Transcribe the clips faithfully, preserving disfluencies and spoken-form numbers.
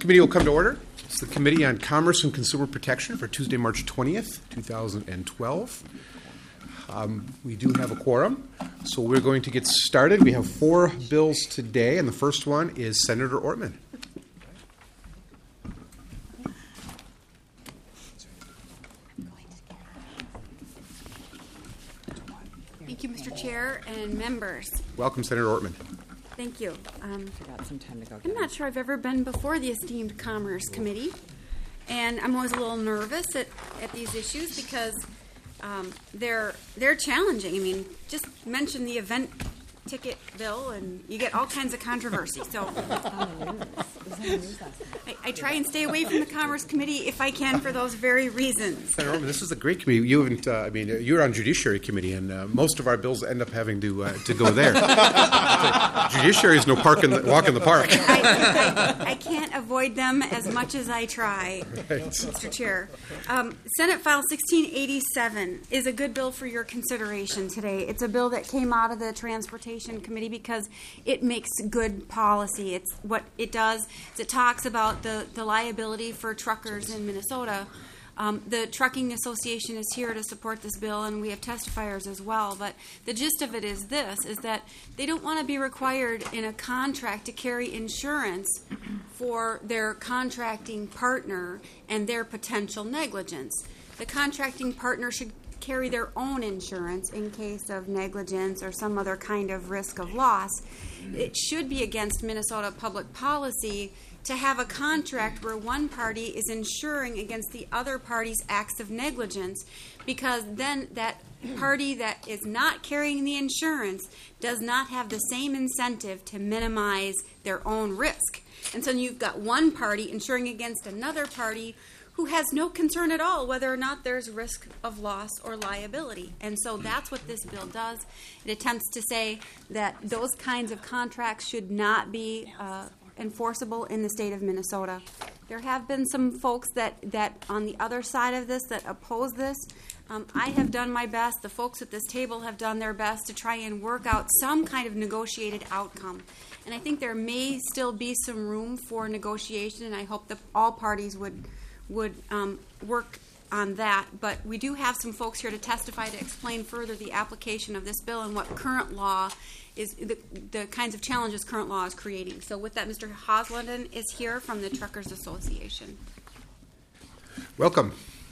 Committee will come to order. It's the Committee on Commerce and Consumer Protection for Tuesday, March twentieth, two thousand twelve. Um, we do have a quorum, so we're going to get started. We have four bills today, and the first one is Senator Ortman. Thank you, Mister Chair and members. Welcome, Senator Ortman. Thank you. Um, I got some time to go. I'm not sure I've ever been before the esteemed Commerce Committee, and I'm always a little nervous at, at these issues because um, they're they're challenging. I mean, just mention the event ticket bill, and you get all kinds of controversy. So I, I try and stay away from the Commerce Committee if I can for those very reasons. Senator Ortman, this is a great committee. You haven't. Uh, I mean, you're on Judiciary Committee, and uh, most of our bills end up having to uh, to go there. Judiciary is no park in the, walk in the park. I, I, I can't avoid them as much as I try, Right. Mister Chair. Um, Senate File sixteen eighty-seven is a good bill for your consideration today. It's a bill that came out of the Transportation Committee because it makes good policy. It's what it does is it talks about the, the liability for truckers in Minnesota. Um, the Trucking Association is here to support this bill, and we have testifiers as well. But the gist of it is this, is that they don't want to be required in a contract to carry insurance for their contracting partner and their potential negligence. The contracting partner should carry their own insurance in case of negligence or some other kind of risk of loss. It should be against Minnesota public policy to have a contract where one party is insuring against the other party's acts of negligence, because then that party that is not carrying the insurance does not have the same incentive to minimize their own risk. And so you've got one party insuring against another party who has no concern at all whether or not there's risk of loss or liability. And so that's what this bill does. It attempts to say that those kinds of contracts should not be uh, enforceable in the state of Minnesota. There have been some folks that, that on the other side of this that oppose this. Um, I have done my best. The folks at this table have done their best to try and work out some kind of negotiated outcome. And I think there may still be some room for negotiation, and I hope that all parties would would um, work on that. But we do have some folks here to testify to explain further the application of this bill and what current law is, the, the kinds of challenges current law is creating. So with that, Mister Hoslanden is here from the Truckers Association. Welcome.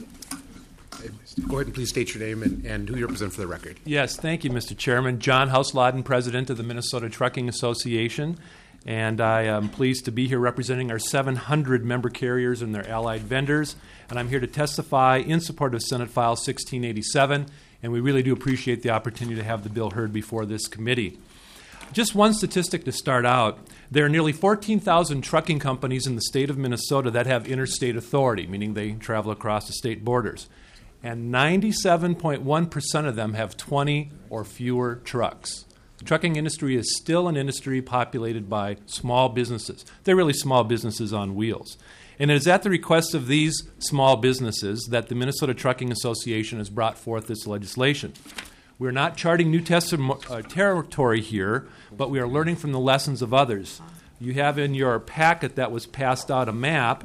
Go ahead and please state your name and, and who you represent for the record. Yes, thank you, Mister Chairman. John Hoslanden, President of the Minnesota Trucking Association. And I am pleased to be here representing our seven hundred member carriers and their allied vendors. And I'm here to testify in support of Senate File sixteen eighty-seven. And we really do appreciate the opportunity to have the bill heard before this committee. Just one statistic to start out. There are nearly fourteen thousand trucking companies in the state of Minnesota that have interstate authority, meaning they travel across the state borders. And ninety-seven point one percent of them have twenty or fewer trucks. The trucking industry is still an industry populated by small businesses. They're really small businesses on wheels. And it is at the request of these small businesses that the Minnesota Trucking Association has brought forth this legislation. We're not charting new testi- uh, territory here, but we are learning from the lessons of others. You have in your packet that was passed out a map.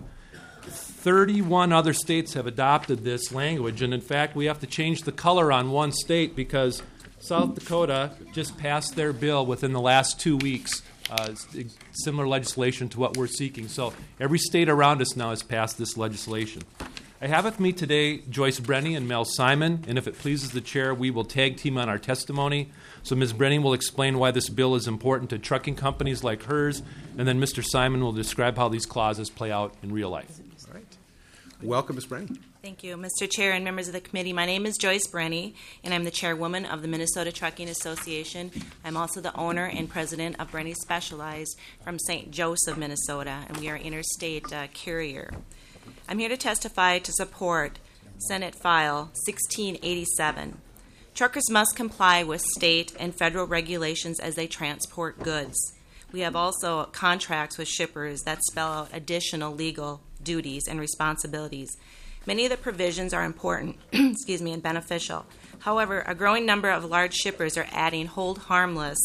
thirty-one other states have adopted this language, and in fact, we have to change the color on one state because South Dakota just passed their bill within the last two weeks, uh, similar legislation to what we're seeking. So every state around us now has passed this legislation. I have with me today Joyce Brenny and Mel Simon, and if it pleases the chair, we will tag team on our testimony. So Miz Brenny will explain why this bill is important to trucking companies like hers, and then Mister Simon will describe how these clauses play out in real life. All right. Welcome, Miz Brenny. Thank you, Mister Chair and members of the committee. My name is Joyce Brenny, and I'm the chairwoman of the Minnesota Trucking Association. I'm also the owner and president of Brenny Specialized from Saint Joseph, Minnesota, and we are an interstate uh, carrier. I'm here to testify to support Senate File sixteen eighty-seven. Truckers must comply with state and federal regulations as they transport goods. We have also contracts with shippers that spell out additional legal duties and responsibilities. Many of the provisions are important excuse me, and beneficial. However, a growing number of large shippers are adding hold harmless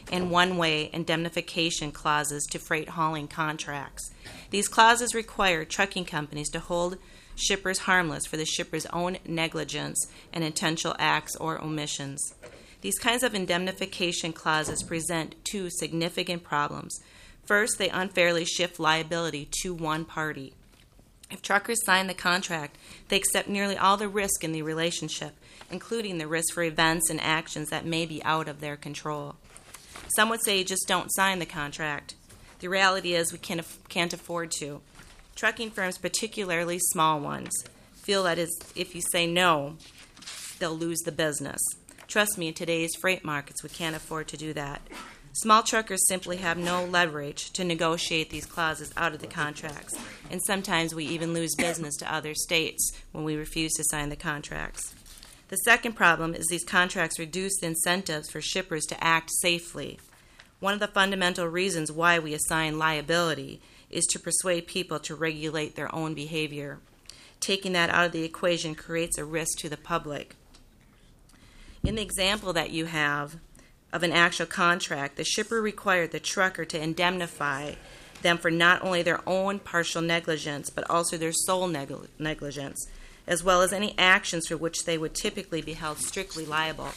and one-way indemnification clauses to freight hauling contracts. These clauses require trucking companies to hold shippers harmless for the shipper's own negligence and intentional acts or omissions. These kinds of indemnification clauses present two significant problems. First, they unfairly shift liability to one party. If truckers sign the contract, they accept nearly all the risk in the relationship, including the risk for events and actions that may be out of their control. Some would say just don't sign the contract. The reality is we can't, can't afford to. Trucking firms, particularly small ones, feel that is, if you say no, they'll lose the business. Trust me, in today's freight markets, we can't afford to do that. Small truckers simply have no leverage to negotiate these clauses out of the contracts, and sometimes we even lose business to other states when we refuse to sign the contracts. The second problem is these contracts reduce the incentives for shippers to act safely. One of the fundamental reasons why we assign liability is to persuade people to regulate their own behavior. Taking that out of the equation creates a risk to the public. In the example that you have of an actual contract, the shipper required the trucker to indemnify them for not only their own partial negligence, but also their sole negl- negligence, as well as any actions for which they would typically be held strictly liable.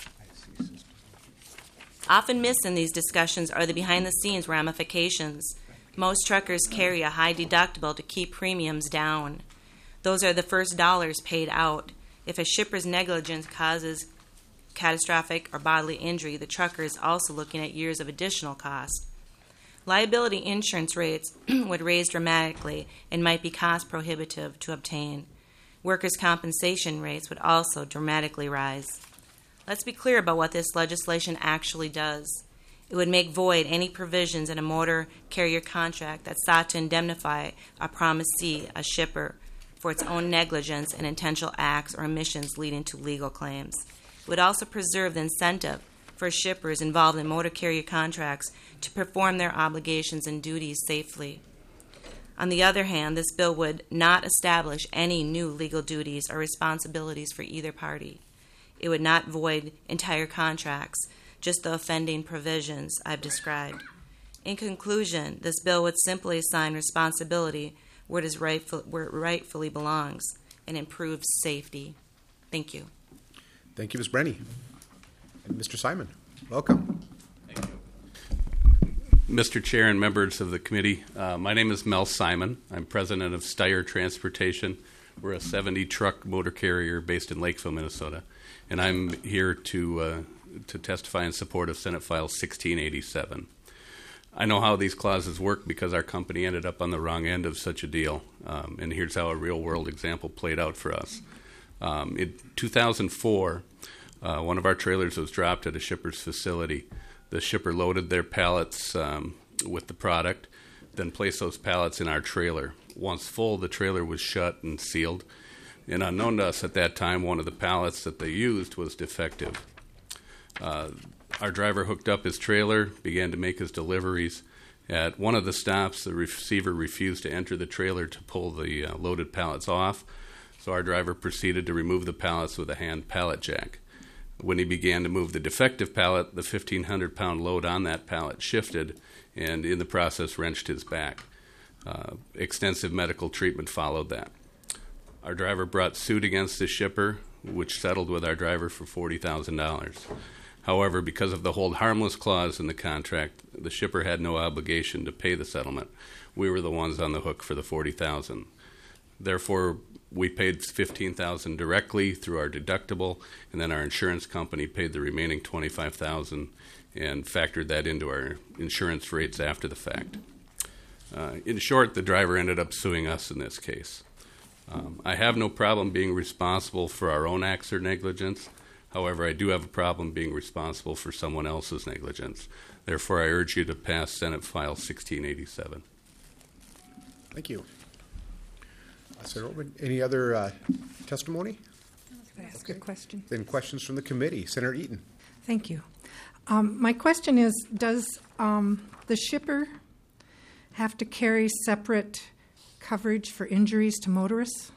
Often missed in these discussions are the behind-the-scenes ramifications. Most truckers carry a high deductible to keep premiums down. Those are the first dollars paid out. If a shipper's negligence causes catastrophic or bodily injury, the trucker is also looking at years of additional cost. Liability insurance rates would raise dramatically and might be cost prohibitive to obtain. Workers' compensation rates would also dramatically rise. Let's be clear about what this legislation actually does. It would make void any provisions in a motor carrier contract that sought to indemnify a promisee, a shipper, for its own negligence and intentional acts or omissions leading to legal claims. It would also preserve the incentive for shippers involved in motor carrier contracts to perform their obligations and duties safely. On the other hand, this bill would not establish any new legal duties or responsibilities for either party. It would not void entire contracts, just the offending provisions I've described. In conclusion, this bill would simply assign responsibility where it, is rightful, where it rightfully belongs and improve safety. Thank you. Thank you, Miz Brenny. And Mister Simon, welcome. Thank you. Mister Chair and members of the committee, uh, my name is Mel Simon. I'm president of Steyr Transportation. We're a seventy truck motor carrier based in Lakeville, Minnesota. And I'm here to, uh, to testify in support of Senate File sixteen eighty-seven. I know how these clauses work because our company ended up on the wrong end of such a deal. Um, and here's how a real-world example played out for us. Um, in two thousand four, uh, one of our trailers was dropped at a shipper's facility. The shipper loaded their pallets um, with the product, then placed those pallets in our trailer. Once full, the trailer was shut and sealed. And unknown to us at that time, one of the pallets that they used was defective. Uh, our driver hooked up his trailer, began to make his deliveries. At one of the stops, the receiver refused to enter the trailer to pull the uh, loaded pallets off. So our driver proceeded to remove the pallets with a hand pallet jack. When he began to move the defective pallet, the fifteen hundred pound load on that pallet shifted and in the process wrenched his back. Uh, extensive medical treatment followed that. Our driver brought suit against the shipper, which settled with our driver for forty thousand dollars. However, because of the hold harmless clause in the contract, the shipper had no obligation to pay the settlement. We were the ones on the hook for the forty thousand dollars. Therefore, we paid fifteen thousand dollars directly through our deductible, and then our insurance company paid the remaining twenty-five thousand dollars and factored that into our insurance rates after the fact. Uh, in short, the driver ended up suing us in this case. Um, I have no problem being responsible for our own acts or negligence. However, I do have a problem being responsible for someone else's negligence. Therefore, I urge you to pass Senate File sixteen eighty-seven. Thank you. Uh, Senator Ortman, any other uh, testimony? Can I ask a question? Then questions from the committee. Senator Eaton. Thank you. Um, my question is, does um, the shipper have to carry separate coverage for injuries to motorists?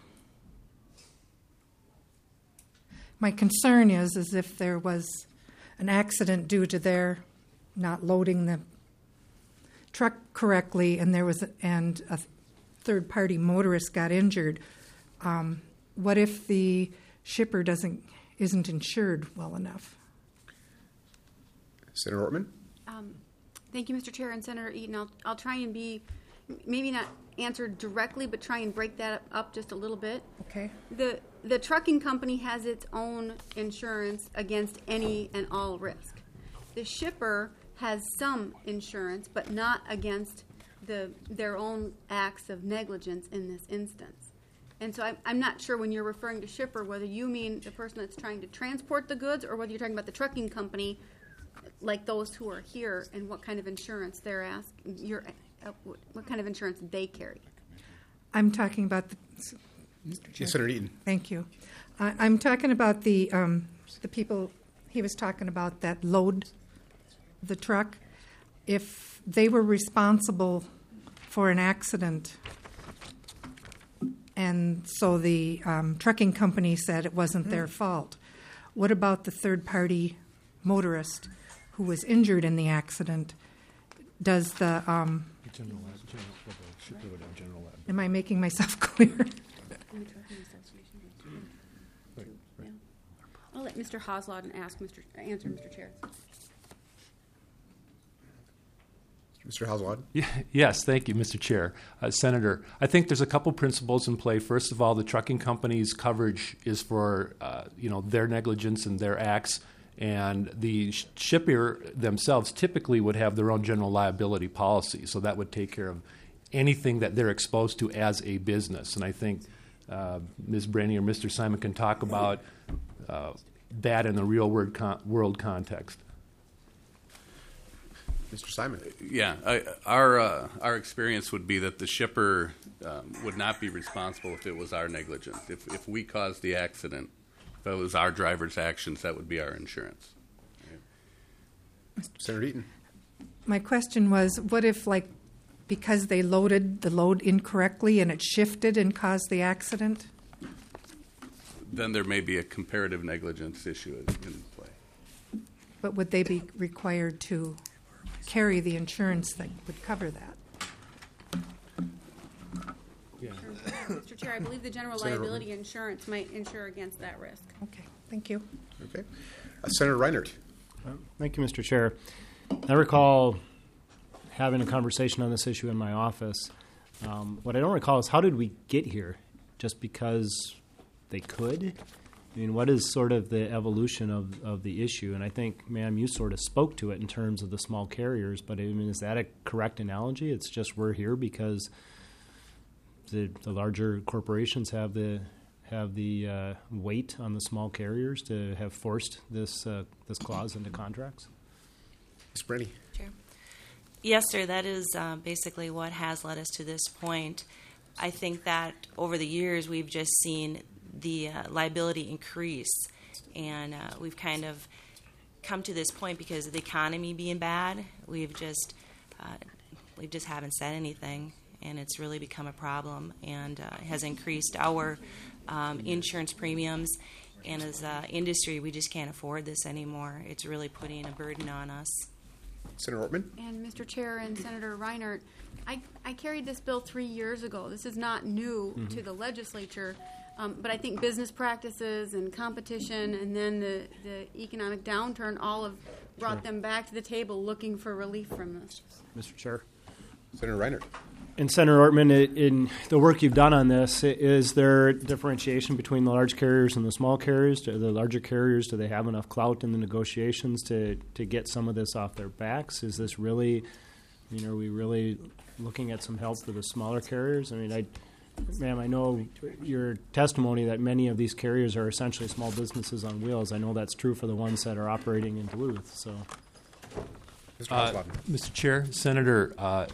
My concern is, is if there was an accident due to their not loading the truck correctly, and there was and a third-party motorist got injured. Um, what if the shipper doesn't isn't insured well enough? Senator Ortman? Um, Thank you, Mister Chair and Senator Eaton. I'll, I'll try and be, maybe not answer directly, but try and break that up just a little bit. Okay. The, the trucking company has its own insurance against any and all risk. The shipper has some insurance, but not against the, their own acts of negligence in this instance. And so I'm, I'm not sure when you're referring to shipper whether you mean the person that's trying to transport the goods or whether you're talking about the trucking company, like those who are here, and what kind of insurance they're asking, you're, uh, what, what kind of insurance they carry. I'm talking about the. Yes, Senator Eaton. Thank you. I, I'm talking about the um, the people he was talking about that load the truck. If they were responsible for an accident, and so the um, trucking company said it wasn't their fault, what about the third-party motorist who was injured in the accident? Does the um, General lab, general, shipper would have general lab. am I making myself clear? I'll let Mister Hoslawden ask Mister answer, Mister Chair. Mister Hoslawden? Yeah, yes, thank you, Mister Chair. Uh, Senator, I think there's a couple principles in play. First of all, the trucking company's coverage is for uh, you know their negligence and their acts, and the sh- shipper themselves typically would have their own general liability policy, so that would take care of anything that they're exposed to as a business. And I think uh, Miz Brenny or Mister Simon can talk about uh, that in the real world, con- world context. Mister Simon? Yeah, I, our uh, our experience would be that the shipper um, would not be responsible if it was our negligence. If if we caused the accident, if it was our driver's actions, that would be our insurance. Senator Eaton? My question was, what if, like, because they loaded the load incorrectly and it shifted and caused the accident? Then there may be a comparative negligence issue in play. But would they be required to carry the insurance that would cover that? Yeah. Mister Chair, I believe the general Senator liability insurance might insure against that risk. Okay, thank you. Okay. Uh, Senator Reinert? Thank you, Mister Chair. I recall having a conversation on this issue in my office. Um, what I don't recall is how did we get here? Just because they could? I mean, what is sort of the evolution of, of the issue? And I think, ma'am, you sort of spoke to it in terms of the small carriers, but I mean, is that a correct analogy? It's just we're here because the, the larger corporations have the have the uh, weight on the small carriers to have forced this uh, this clause into contracts? Miz Brenny? Chair. Yes, sir, that is uh, basically what has led us to this point. I think that over the years we've just seen the uh, liability increase, and uh, we've kind of come to this point because of the economy being bad. We've just uh, we just haven't said anything, and it's really become a problem, and uh, has increased our um, insurance premiums. And as an industry, we just can't afford this anymore. It's really putting a burden on us. Senator Ortman? And Mister Chair and Senator Reinert, I, I carried this bill three years ago. This is not new mm-hmm. to the legislature, um, but I think business practices and competition and then the, the economic downturn all have brought sure. them back to the table looking for relief from this. Mister Chair. Senator Reinert? And Senator Ortman, in the work you've done on this, is there differentiation between the large carriers and the small carriers? Do the larger carriers, do they have enough clout in the negotiations to, to get some of this off their backs? Is this really, I mean, are we really looking at some help for the smaller carriers? I mean, I, ma'am, I know your testimony that many of these carriers are essentially small businesses on wheels. I know that's true for the ones that are operating in Duluth. So, Mister Uh, Mister Chair, Senator, uh,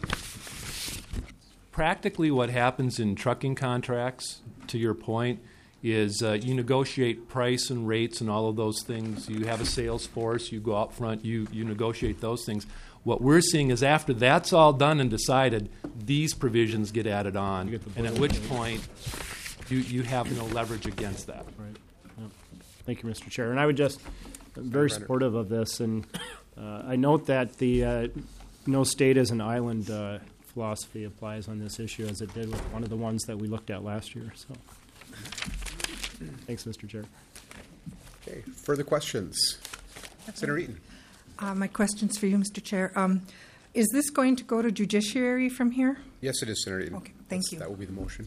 practically what happens in trucking contracts, to your point, is uh, you negotiate price and rates and all of those things. You have a sales force, you go out front, you, you negotiate those things. What we're seeing is after that's all done and decided, these provisions get added on, and at which point you, you have no leverage against that. Right. Yeah. Thank you, Mister Chair. And I would just, I'm very supportive of this, and Uh, I note that the uh, no state is an island uh, philosophy applies on this issue, as it did with one of the ones that we looked at last year. So, thanks, Mister Chair. Okay, further questions? Senator Eaton. Uh, my question's for you, Mister Chair. Um, is this going to go to judiciary from here? Yes, it is, Senator Eaton. Okay, thank That's- you. That will be the motion.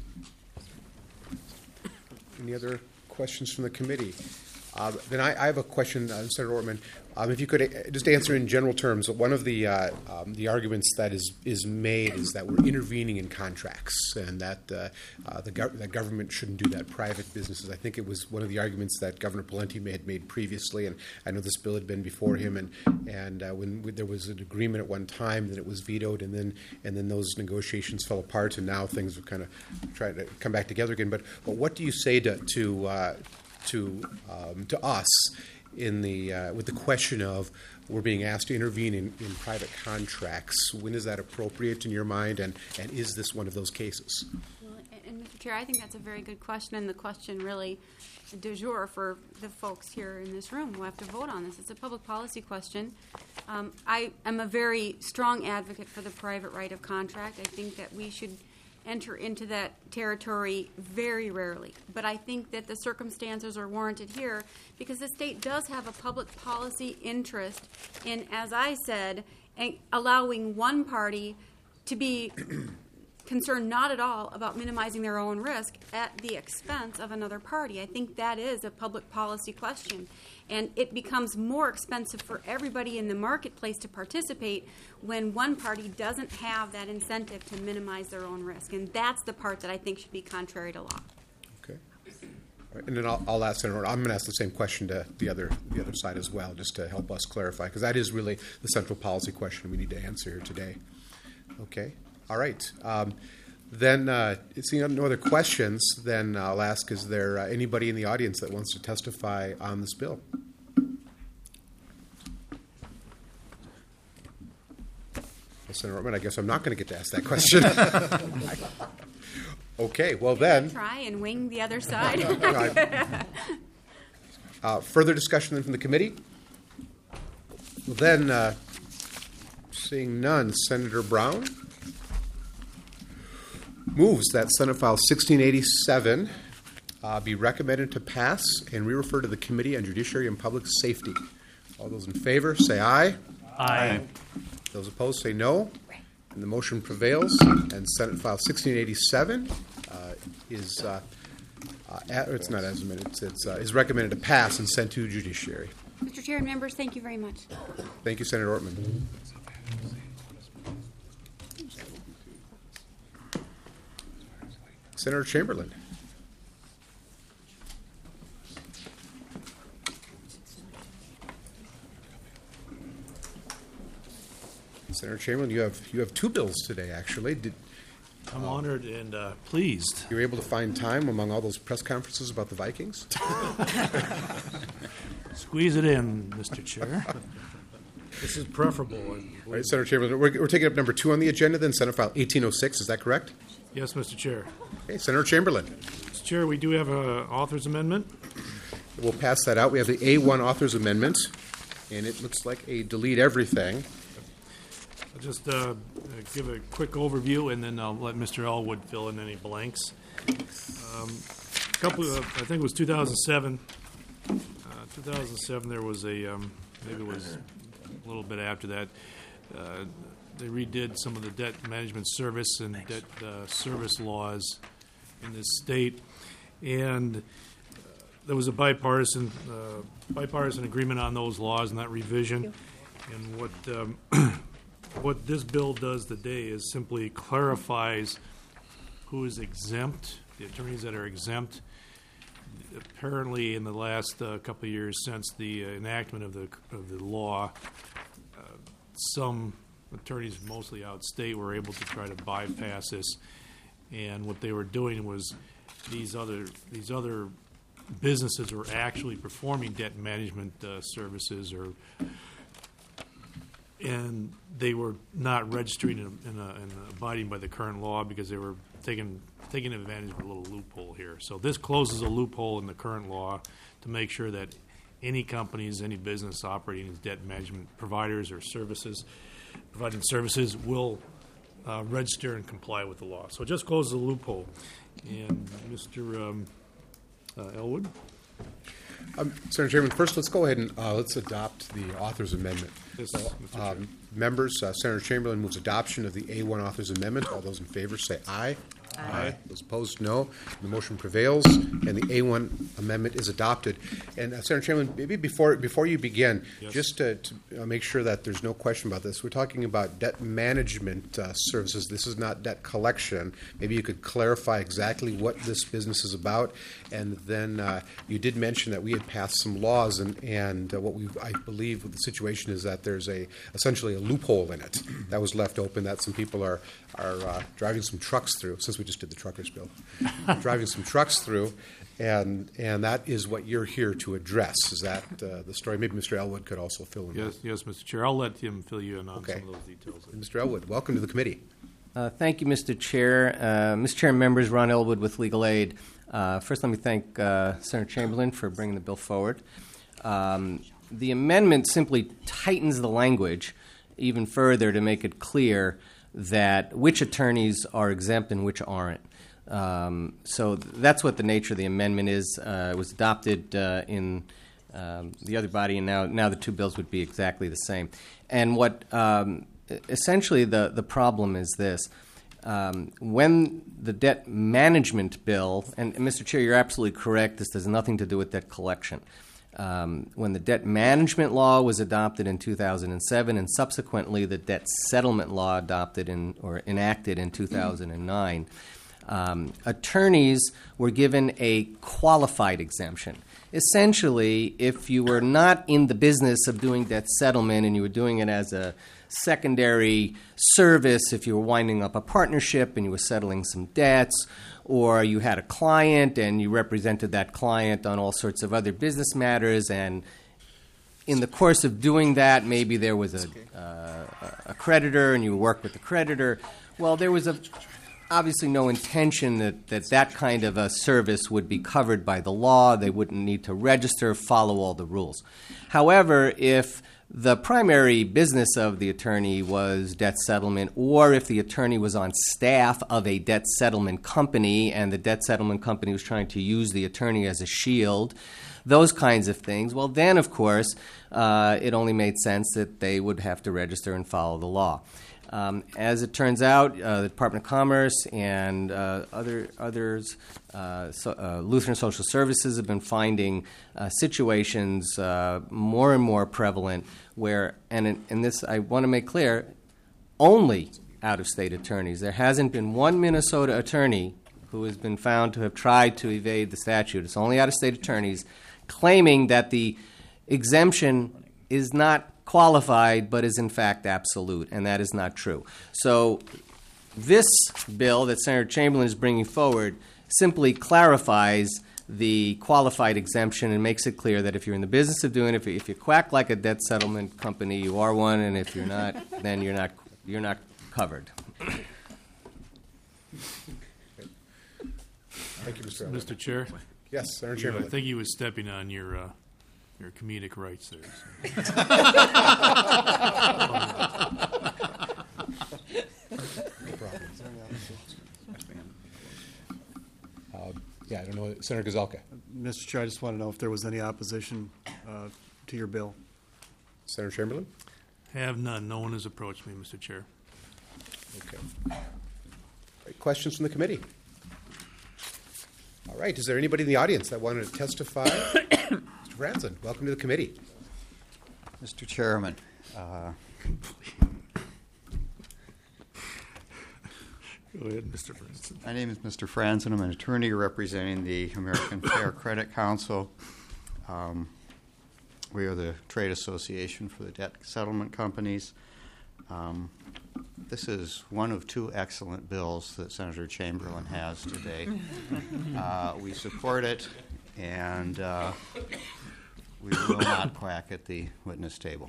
Any other questions from the committee? Uh, then I, I have a question, uh, Senator Ortman. Um, if you could uh, just answer in general terms, one of the uh, um, the arguments that is is made is that we're intervening in contracts and that uh, uh, the gov- that government shouldn't do that. Private businesses. I think it was one of the arguments that Governor Pawlenty had made previously, and I know this bill had been before him. And and uh, when we, there was an agreement at one time, then it was vetoed, and then and then those negotiations fell apart, and now things are kind of trying to come back together again. But but what do you say to to uh, to um, to us in the uh, with the question of we're being asked to intervene in, in private contracts? When is that appropriate in your mind, and, and is this one of those cases? Well, and, and Mister Chair, I think that's a very good question, and the question really du jour for the folks here in this room who have to vote on this. It's a public policy question. Um, I am a very strong advocate for the private right of contract. I think that we should enter into that territory very rarely. But I think that the circumstances are warranted here because the state does have a public policy interest in, as I said, a- allowing one party to be concerned not at all about minimizing their own risk at the expense of another party. I think that is a public policy question. And it becomes more expensive for everybody in the marketplace to participate when one party doesn't have that incentive to minimize their own risk. And that's the part that I think should be contrary to law. Okay. All right, and then I'll, I'll ask Senator. I'm going to ask the same question to the other the other side as well, just to help us clarify, because that is really the central policy question we need to answer here today. Okay. All right. Um, then, uh, seeing no other questions, then I'll ask: is there uh, anybody in the audience that wants to testify on this bill? Well, Senator Ortman, I guess I'm not going to get to ask that question. Okay. Well, then. Try and wing the other side. uh, further discussion then from the committee? Well, then, uh, seeing none, Senator Brown moves that Senate File sixteen eighty-seven uh, be recommended to pass and re-refer to the Committee on Judiciary and Public Safety. All those in favor say aye. Aye. Those opposed say no. And the motion prevails. And Senate File sixteen eighty-seven uh, is uh, uh, at, it's not as amended. It's, it's uh, is recommended to pass and sent to Judiciary. Mister Chair and members, thank you very much. Thank you, Senator Ortman. Senator Chamberlain. Senator Chamberlain, you have you have two bills today. Actually, did I'm honored and uh, pleased. you were able to find time among all those press conferences about the Vikings? Squeeze it in, Mister Chair. This is preferable. All right, Senator Chamberlain, we're, we're taking up number two on the agenda. Then Senate File eighteen oh six. Is that correct? Yes, Mister Chair. Okay, Senator Chamberlain. Mister Chair, we do have an author's amendment. We'll pass that out. We have the A one author's amendment, and it looks like a delete everything. I'll just uh, give a quick overview, and then I'll let Mister Elwood fill in any blanks. Um, a couple of, I think it was two thousand seven. Uh, two thousand seven, there was a, um, maybe it was a little bit after that, uh, they redid some of the debt management service and debt uh, service laws in this state. And uh, there was a bipartisan uh, bipartisan agreement on those laws and that revision. And what um, what this bill does today is simply clarifies who is exempt, the attorneys that are exempt. Apparently, in the last uh, couple of years since the uh, enactment of the of the law, uh, some attorneys, mostly out of state, were able to try to bypass this. And what they were doing was these other these other businesses were actually performing debt management uh, services, or and they were not registering and in, in in abiding by the current law because they were taking taking advantage of a little loophole here. So this closes a loophole in the current law to make sure that any companies, any business operating as debt management providers or services, providing services will uh, register and comply with the law. So it just closes the loophole. And Mister Um, uh, Elwood? Um, Senator Chairman, first let's go ahead and uh, let's adopt the author's amendment. Yes, So, Mister Chair. um, members, uh, Senator Chamberlain moves adoption of the A one author's amendment. All those in favor say aye. Aye. Those opposed, no. The motion prevails, and the A one amendment is adopted. And uh, Senator Chamberlain, maybe before before you begin, Yes. just to, to uh, make sure that there's no question about this, we're talking about debt management uh, services. This is not debt collection. Maybe you could clarify exactly what this business is about. And then uh, you did mention that we had passed some laws, and and uh, what we I believe the situation is that there's a essentially a loophole in it that was left open that some people are are uh, driving some trucks through, since we just did the truckers bill, driving some trucks through, and and that is what you're here to address. Is that uh, the story? Maybe Mister Elwood could also fill in. Yes, yes, Mister Chair. I'll let him fill you in on Okay. some of those details. Mister Elwood, welcome to the committee. Uh, thank you, Mister Chair. Uh, Mister Chair and members, Ron Elwood with Legal Aid. Uh, first, let me thank uh, Senator Chamberlain for bringing the bill forward. Um, the amendment simply tightens the language even further to make it clear that which attorneys are exempt and which aren't. Um, so that's what the nature of the amendment is. Uh, it was adopted uh, in um, the other body, and now now the two bills would be exactly the same. And what um, essentially the, the problem is this. Um, when the debt management bill, and, and Mister Chair, you're absolutely correct, this has nothing to do with debt collection. Um, when the debt management law was adopted in two thousand seven, and subsequently the debt settlement law adopted in, or enacted in two thousand nine, um, attorneys were given a qualified exemption. Essentially, if you were not in the business of doing debt settlement and you were doing it as a secondary service, if you were winding up a partnership and you were settling some debts, or you had a client and you represented that client on all sorts of other business matters, and in the course of doing that, maybe there was a, uh, a creditor and you worked with the creditor. Well, there was a, obviously no intention that, that that kind of a service would be covered by the law. They wouldn't need to register, follow all the rules. However, if the primary business of the attorney was debt settlement, or if the attorney was on staff of a debt settlement company and the debt settlement company was trying to use the attorney as a shield, those kinds of things, well, then, of course, uh, it only made sense that they would have to register and follow the law. Um, as it turns out, uh, the Department of Commerce and uh, other others, uh, so, uh, Lutheran Social Services have been finding uh, situations uh, more and more prevalent where, and in, in this I want to make clear, only out-of-state attorneys. There hasn't been one Minnesota attorney who has been found to have tried to evade the statute. It's only out-of-state attorneys claiming that the exemption is not qualified, but is in fact absolute, and that is not true. So this bill that Senator Chamberlain is bringing forward simply clarifies the qualified exemption and makes it clear that if you're in the business of doing it, if you, if you quack like a debt settlement company, you are one, and if you're not, then you're not you're not covered. Thank you, Mister Elwood. Mister Chair, Yes, Senator you, I Chamberlain. think he was stepping on your uh, your comedic rights there. so. No problem. Uh, yeah, I don't know, Senator Gazelka. Mister Chair, I just want to know if there was any opposition uh, to your bill. Senator Chamberlain. Have none. No one has approached me, Mister Chair. Okay. Great. Questions from the committee? All right. Is there anybody in the audience that wanted to testify? Mister Franzen, welcome to the committee. Mister Chairman, uh, Go ahead, Mister Franson. my name is Mister Franzen. I'm an attorney representing the American Fair Credit Council. Um, we are the trade association for the debt settlement companies. Um, this is one of two excellent bills that Senator Chamberlain has today. Uh, we support it, and uh, we will not quack at the witness table.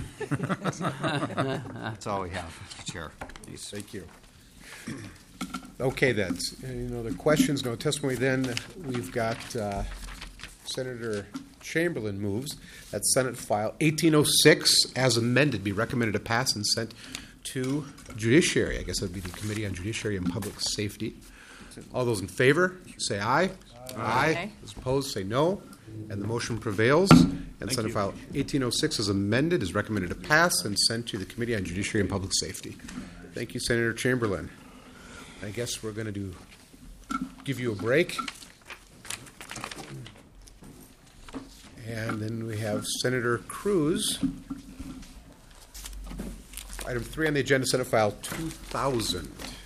That's all we have, Mister Chair. Thank you. Okay, then. Any other questions? No testimony. Then we've got uh, Senator Chamberlain moves that Senate File eighteen oh six, as amended, be recommended to pass and sent to Judiciary. I guess that would be the Committee on Judiciary and Public Safety. All those in favor, say aye. Aye. Aye. Those opposed, say no. And the motion prevails. And Thank Senate you. File eighteen oh six, as amended, is recommended to pass and sent to the Committee on Judiciary and Public Safety. Thank you, Senator Chamberlain. I guess we're going to do give you a break. And then we have Senator Cruz. Item three on the agenda, Senate File two thousand.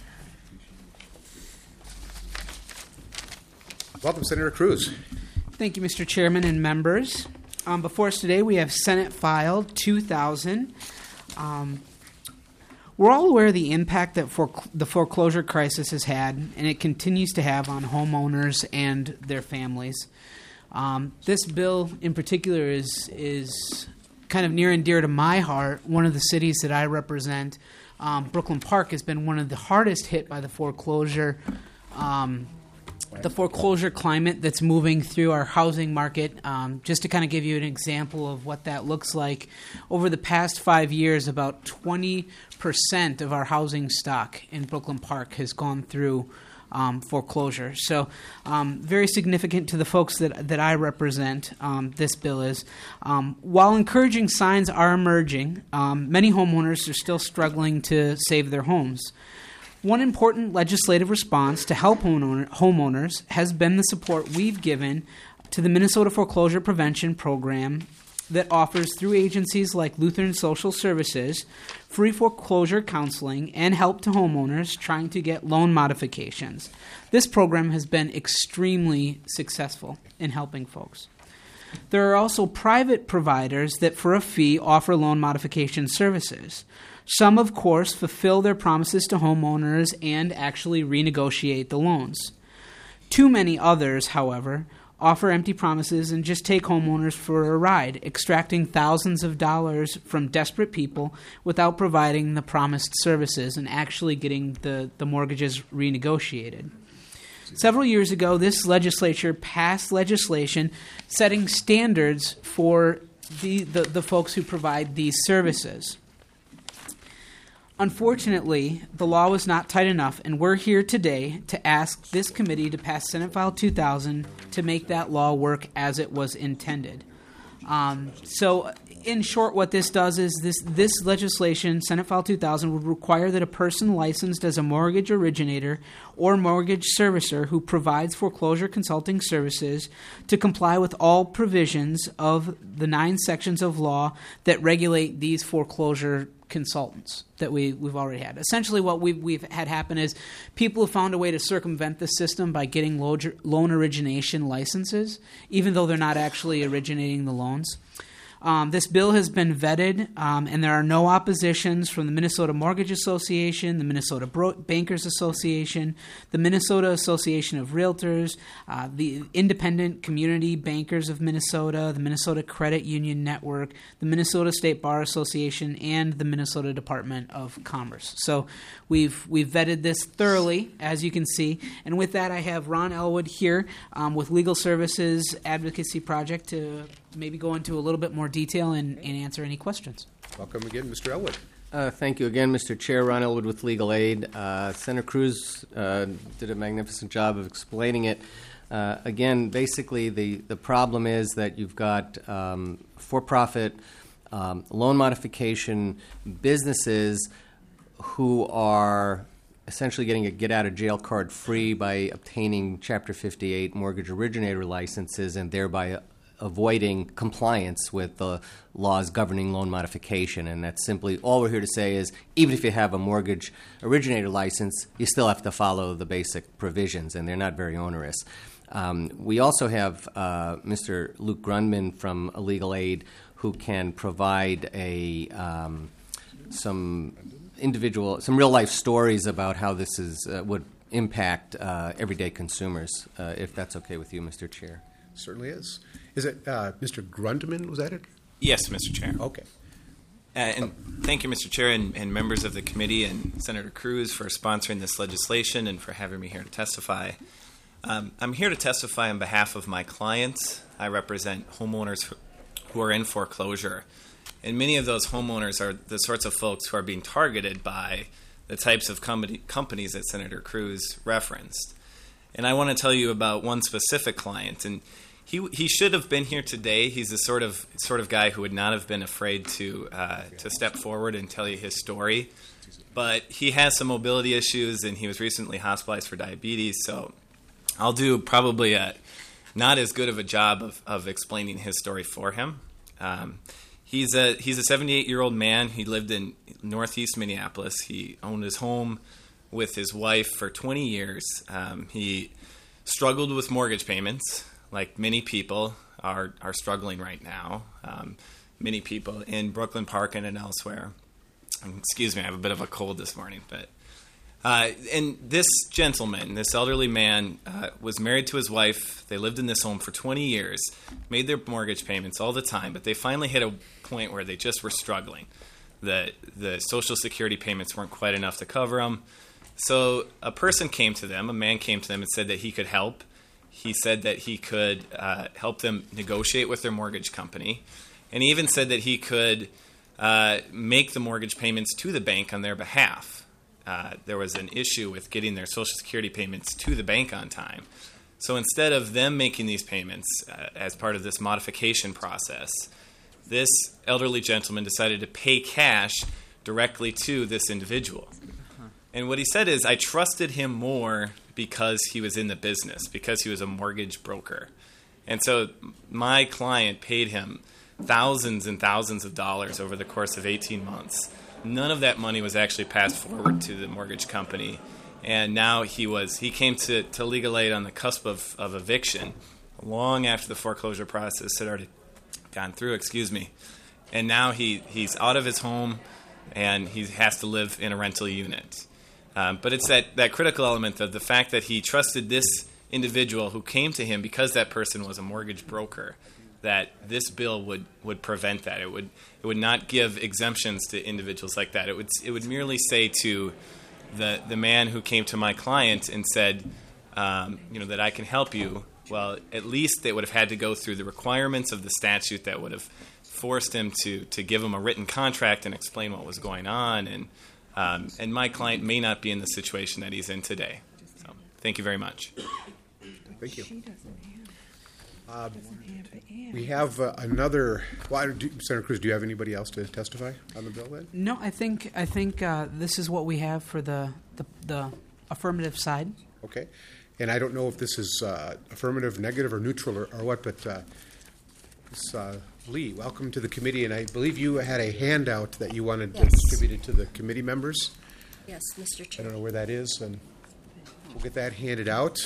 Welcome, Senator Cruz. Thank you, Mister Chairman and members. Um, before us today, we have Senate File two thousand. Um, we're all aware of the impact that forec- the foreclosure crisis has had, and it continues to have on homeowners and their families. Um, this bill, in particular, is is kind of near and dear to my heart. One of the cities that I represent, um, Brooklyn Park, has been one of the hardest hit by the foreclosure um, the foreclosure climate that's moving through our housing market. Um, just to kind of give you an example of what that looks like, over the past five years, about twenty percent of our housing stock in Brooklyn Park has gone through um, foreclosure. So um, very significant to the folks that, that I represent, um, this bill is. Um, while encouraging signs are emerging, um, many homeowners are still struggling to save their homes. One important legislative response to help homeowner, homeowners has been the support we've given to the Minnesota Foreclosure Prevention Program that offers, through agencies like Lutheran Social Services, free foreclosure counseling and help to homeowners trying to get loan modifications. This program has been extremely successful in helping folks. There are also private providers that, for a fee, offer loan modification services. Some, of course, fulfill their promises to homeowners and actually renegotiate the loans. Too many others, however, offer empty promises and just take homeowners for a ride, extracting thousands of dollars from desperate people without providing the promised services and actually getting the, the mortgages renegotiated. Several years ago, this legislature passed legislation setting standards for the, the, the folks who provide these services. Unfortunately, the law was not tight enough, and we're here today to ask this committee to pass Senate File two thousand to make that law work as it was intended. Um, so, in short, what this does is this, this legislation, Senate File two thousand, would require that a person licensed as a mortgage originator or mortgage servicer who provides foreclosure consulting services to comply with all provisions of the nine sections of law that regulate these foreclosure consultants that we, we've already had. Essentially what we've, we've had happen is people have found a way to circumvent the system by getting loan, loan origination licenses, even though they're not actually originating the loans. Um, this bill has been vetted, um, and there are no oppositions from the Minnesota Mortgage Association, the Minnesota Bro- Bankers Association, the Minnesota Association of Realtors, uh, the Independent Community Bankers of Minnesota, the Minnesota Credit Union Network, the Minnesota State Bar Association, and the Minnesota Department of Commerce. So we've we've vetted this thoroughly, as you can see. And with that, I have Ron Elwood here um, with Legal Services Advocacy Project to maybe go into a little bit more detail and, and answer any questions. Welcome again, Mister Elwood. Uh, thank you again, Mister Chair. Ron Elwood with Legal Aid. Uh, Senator Cruz uh, did a magnificent job of explaining it. Uh, again, basically, the, the problem is that you've got um, for-profit um, loan modification businesses who are essentially getting a get-out-of-jail card free by obtaining Chapter fifty-eight mortgage originator licenses and thereby avoiding compliance with the laws governing loan modification. And that's simply all we're here to say is even if you have a mortgage originator license, you still have to follow the basic provisions, and they're not very onerous. Um, we also have uh, Mister Luke Grundman from Legal Aid who can provide a um, some individual, some real-life stories about how this is uh, would impact uh, everyday consumers, uh, if that's okay with you, Mister Chair. Certainly is. Is it uh, Mister Grundman? Was that it? Yes, Mister Chair. Okay. Uh, and thank you, Mister Chair, and, and members of the committee, and Senator Cruz for sponsoring this legislation and for having me here to testify. Um, I'm here to testify on behalf of my clients. I represent homeowners who are in foreclosure. And many of those homeowners are the sorts of folks who are being targeted by the types of company, companies that Senator Cruz referenced. And I want to tell you about one specific client. And he he should have been here today. He's the sort of sort of guy who would not have been afraid to uh, to step forward and tell you his story. But he has some mobility issues, and he was recently hospitalized for diabetes. So I'll do probably a, not as good of a job of, of explaining his story for him. Um, he's a he's a seventy-eight-year-old man. He lived in northeast Minneapolis. He owned his home with his wife for twenty years. Um, he struggled with mortgage payments, like many people are are struggling right now. Um, many people in Brooklyn Park and, and elsewhere. Excuse me, I have a bit of a cold this morning, but uh, and this gentleman, this elderly man, uh, was married to his wife. They lived in this home for twenty years, made their mortgage payments all the time, but they finally hit a point where they just were struggling. The the Social Security payments weren't quite enough to cover them. So a person came to them, a man came to them and said that he could help. He said that he could uh, help them negotiate with their mortgage company. And he even said that he could uh, make the mortgage payments to the bank on their behalf. Uh, there was an issue with getting their Social Security payments to the bank on time. So instead of them making these payments uh, as part of this modification process, this elderly gentleman decided to pay cash directly to this individual. And what he said is, I trusted him more because he was in the business, because he was a mortgage broker. And so my client paid him thousands and thousands of dollars over the course of eighteen months. None of that money was actually passed forward to the mortgage company. And now he was he came to, to legal aid on the cusp of, of eviction long after the foreclosure process had already gone through, excuse me. And now he, he's out of his home and he has to live in a rental unit. Um, but it's that, that critical element of the fact that he trusted this individual who came to him because that person was a mortgage broker, that this bill would, would prevent that. It would it would not give exemptions to individuals like that. It would it would merely say to the the man who came to my client and said, um, you know, that I can help you. Well, at least they would have had to go through the requirements of the statute that would have forced him to to give him a written contract and explain what was going on. And um, and my client may not be in the situation that he's in today. So, thank you very much. Thank you. Uh, we have uh, another. Well, do, Senator Cruz, do you have anybody else to testify on the bill then? No, I think I think uh, this is what we have for the, the the affirmative side. Okay, and I don't know if this is uh, affirmative, negative, or neutral, or, or what, but uh, Miz uh, Lee, welcome to the committee, and I believe you had a handout that you wanted Yes. distributed to the committee members. Yes, Mister I Chair. don't know where that is, and we'll get that handed out.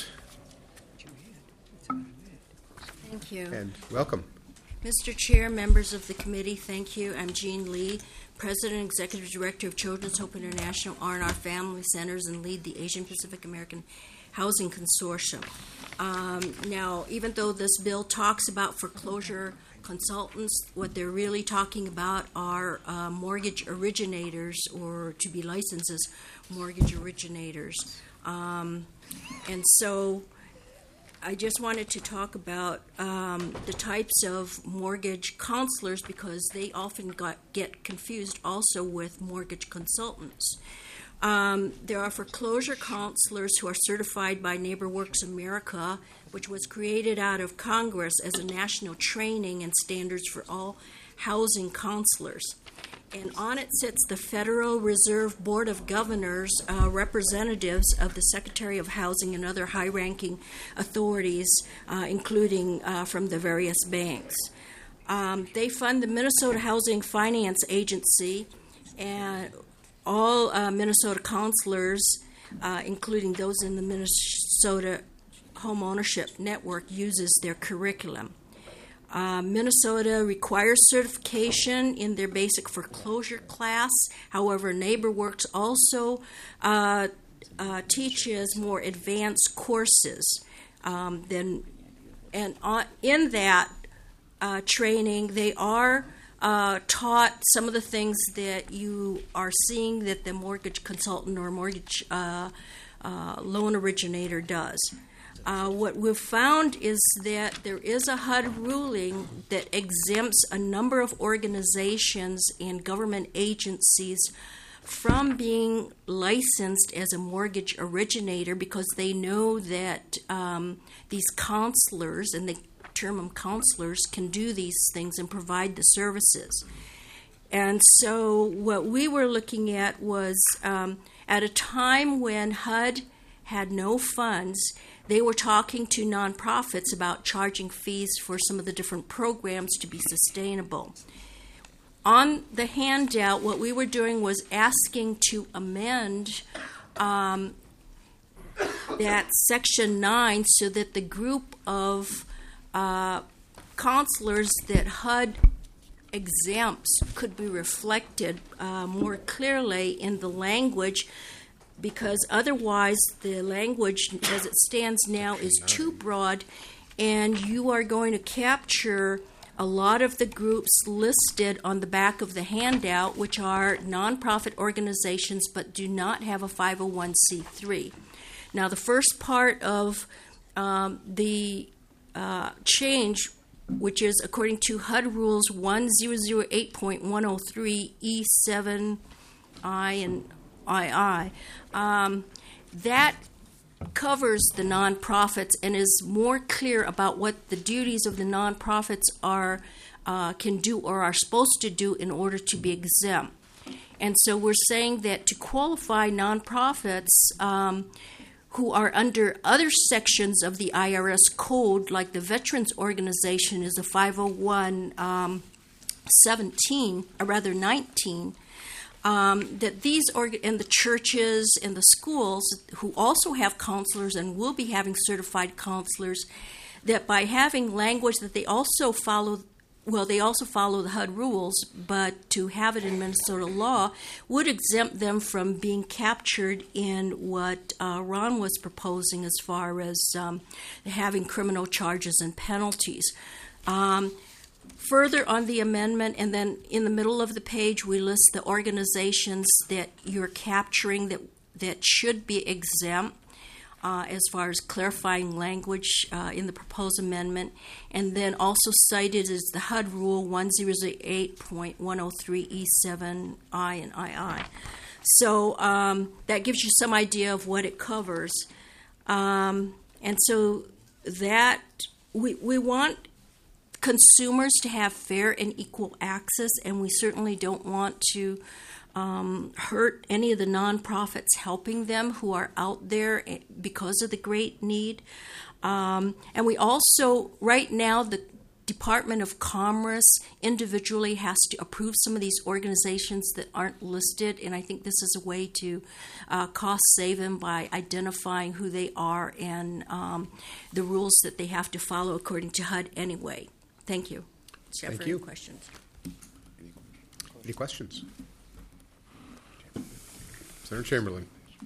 Thank you. And welcome. Mister Chair, members of the committee, thank you. I'm Jean Lee, President and Executive Director of Children's Hope International R and R Family Centers, and lead the Asian Pacific American Housing Consortium. Um, now, even though this bill talks about foreclosure consultants, what they're really talking about are uh, mortgage originators, or to be licensed as mortgage originators. Um, and so I just wanted to talk about um, the types of mortgage counselors, because they often got, get confused also with mortgage consultants. Um, there are foreclosure counselors who are certified by NeighborWorks America, which was created out of Congress as a national training and standards for all housing counselors. And on it sits the Federal Reserve Board of Governors, uh, representatives of the Secretary of Housing and other high-ranking authorities, uh, including uh, from the various banks. Um, they fund the Minnesota Housing Finance Agency, and all uh, Minnesota counselors, uh, including those in the Minnesota Home Ownership Network, uses their curriculum. Uh, Minnesota requires certification in their basic foreclosure class. However, NeighborWorks also uh, uh, teaches more advanced courses. Um, than, and on, in that uh, training, they are uh, taught some of the things that you are seeing that the mortgage consultant or mortgage uh, uh, loan originator does. Uh, what we've found is that there is a H U D ruling that exempts a number of organizations and government agencies from being licensed as a mortgage originator because they know that um, these counselors, and they term them counselors, can do these things and provide the services. And so what we were looking at was um, at a time when H U D had no funds, they were talking to nonprofits about charging fees for some of the different programs to be sustainable. On the handout, what we were doing was asking to amend um, that section nine so that the group of uh, counselors that H U D exempts could be reflected uh, more clearly in the language, because otherwise the language as it stands now is too broad, and you are going to capture a lot of the groups listed on the back of the handout, which are nonprofit organizations but do not have a five oh one c three. Now, the first part of um, the uh, change, which is according to H U D Rules one thousand eight point one oh three E seven I and two, um, that covers the nonprofits and is more clear about what the duties of the nonprofits are, uh, can do or are supposed to do in order to be exempt. And so we're saying that to qualify nonprofits um, who are under other sections of the I R S code, like the Veterans Organization is a five oh one seventeen, or rather nineteen, Um, that these org- and the churches and the schools who also have counselors and will be having certified counselors, that by having language that they also follow, well, they also follow the H U D rules, but to have it in Minnesota law would exempt them from being captured in what uh, Ron was proposing as far as um, having criminal charges and penalties. Um, Further on the amendment, and then in the middle of the page, we list the organizations that you're capturing that that should be exempt uh, as far as clarifying language uh, in the proposed amendment. And then also cited is the H U D Rule one thousand eight point one oh three E seven I and two. So um, that gives you some idea of what it covers. Um, and so that we we want consumers to have fair and equal access, and we certainly don't want to um, hurt any of the nonprofits helping them who are out there because of the great need. Um, and we also, right now, the Department of Commerce individually has to approve some of these organizations that aren't listed, and I think this is a way to uh, cost save them by identifying who they are and um, the rules that they have to follow according to H U D anyway. Thank you. Jeff, Thank any you. questions? Any questions? Senator Chamberlain.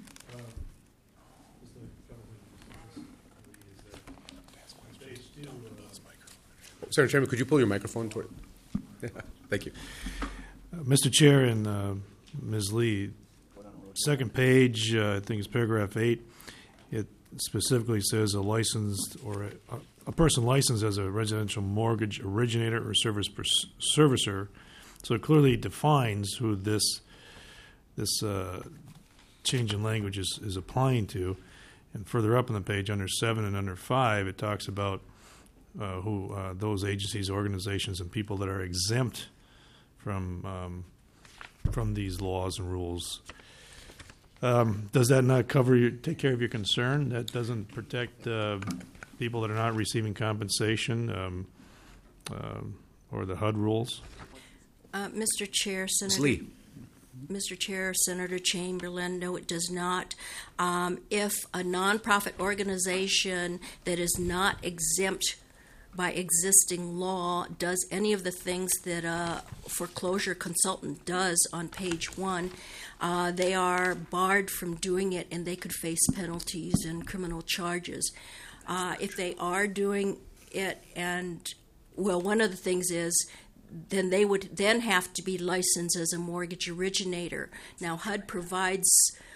Senator Chamberlain, could you pull your microphone toward? Thank you. Uh, Mister Chair and uh, Miz Lee, second page, uh, I think it's paragraph eight, it specifically says a licensed or a, a person licensed as a residential mortgage originator or service pers- servicer. So it clearly defines who this this uh, change in language is, is applying to. And further up on the page, under seven and under five, it talks about uh, who uh, those agencies, organizations, and people that are exempt from um, from these laws and rules. Um, does that not cover your, take care of your concern? That doesn't protect uh, people that are not receiving compensation um, uh, or the H U D rules? Uh, Mister Chair, Senator Lee. Mister Chair, Senator Chamberlain, no, it does not. Um, if a nonprofit organization that is not exempt by existing law does any of the things that a foreclosure consultant does on page one, uh, they are barred from doing it, and they could face penalties and criminal charges. Uh, if they are doing it, and, well, one of the things is then they would then have to be licensed as a mortgage originator. Now, H U D provides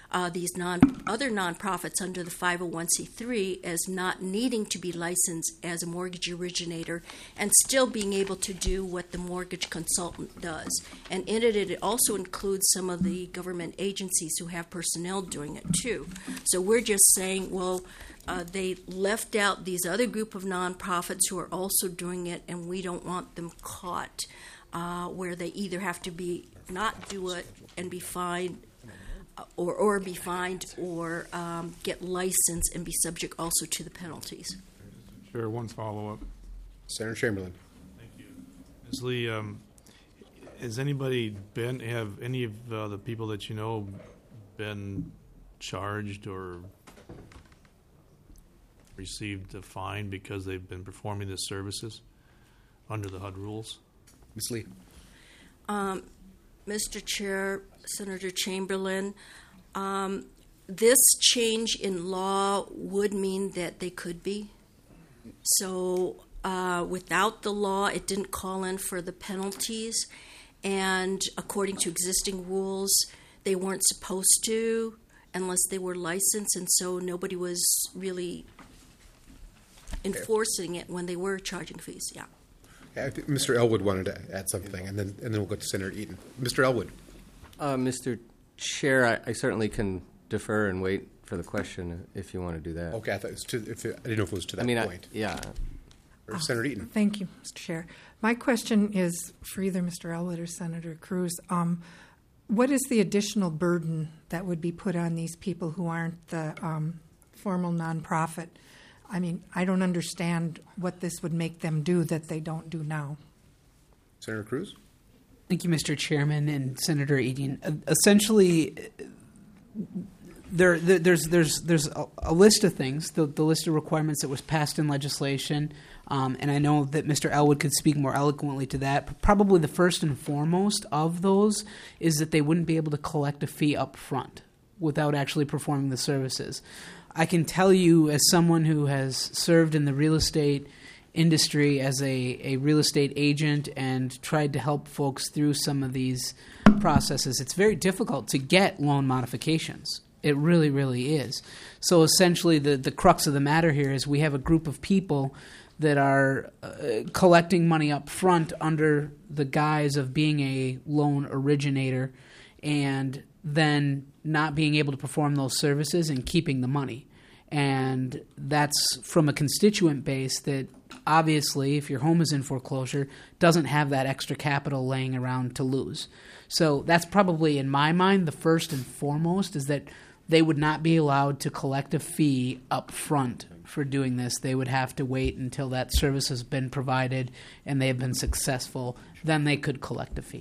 uh, these non other nonprofits under the five oh one c three as not needing to be licensed as a mortgage originator and still being able to do what the mortgage consultant does. And in it, it also includes some of the government agencies who have personnel doing it too. So we're just saying, well, uh, they left out these other group of nonprofits who are also doing it, and we don't want them caught uh, where they either have to be not do it and be fined, or or be fined, or um, get licensed and be subject also to the penalties. Sure, one follow-up. Senator Chamberlain. Thank you. Miz Lee, um, has anybody been, have any of uh, the people that you know been charged or received a fine because they've been performing the services under the H U D rules? Miz Lee. Um, Mister Chair, Senator Chamberlain, um, this change in law would mean that they could be. So uh, without the law, it didn't call in for the penalties, and according to existing rules, they weren't supposed to unless they were licensed, and so nobody was really enforcing it when they were charging fees. Yeah. I think Mister Elwood wanted to add something, and then and then we'll go to Senator Eaton. Mister Elwood. Uh, Mister Chair, I, I certainly can defer and wait for the question if you want to do that. Okay, I thought it was to, if it, I didn't know if it was to that I mean, point. I, yeah. Or Oh, Senator Eaton. Thank you, Mister Chair. My question is for either Mister Elwood or Senator Cruz. Um, what is the additional burden that would be put on these people who aren't the um, formal nonprofit? I mean, I don't understand what this would make them do that they don't do now. Senator Cruz? Thank you, Mister Chairman and Senator Eaton. Uh, essentially, there, there, there's there's there's a, a list of things, the, the list of requirements that was passed in legislation, um, and I know that Mister Elwood could speak more eloquently to that. But probably the first and foremost of those is that they wouldn't be able to collect a fee up front without actually performing the services. I can tell you, as someone who has served in the real estate industry as a, a real estate agent and tried to help folks through some of these processes, it's very difficult to get loan modifications. It really, really is. So essentially the, the crux of the matter here is we have a group of people that are uh, collecting money up front under the guise of being a loan originator and then not being able to perform those services and keeping the money. And that's from a constituent base that obviously, if your home is in foreclosure, doesn't have that extra capital laying around to lose. So that's probably, in my mind, the first and foremost is that they would not be allowed to collect a fee up front for doing this. They would have to wait until that service has been provided and they have been successful. Then they could collect a fee.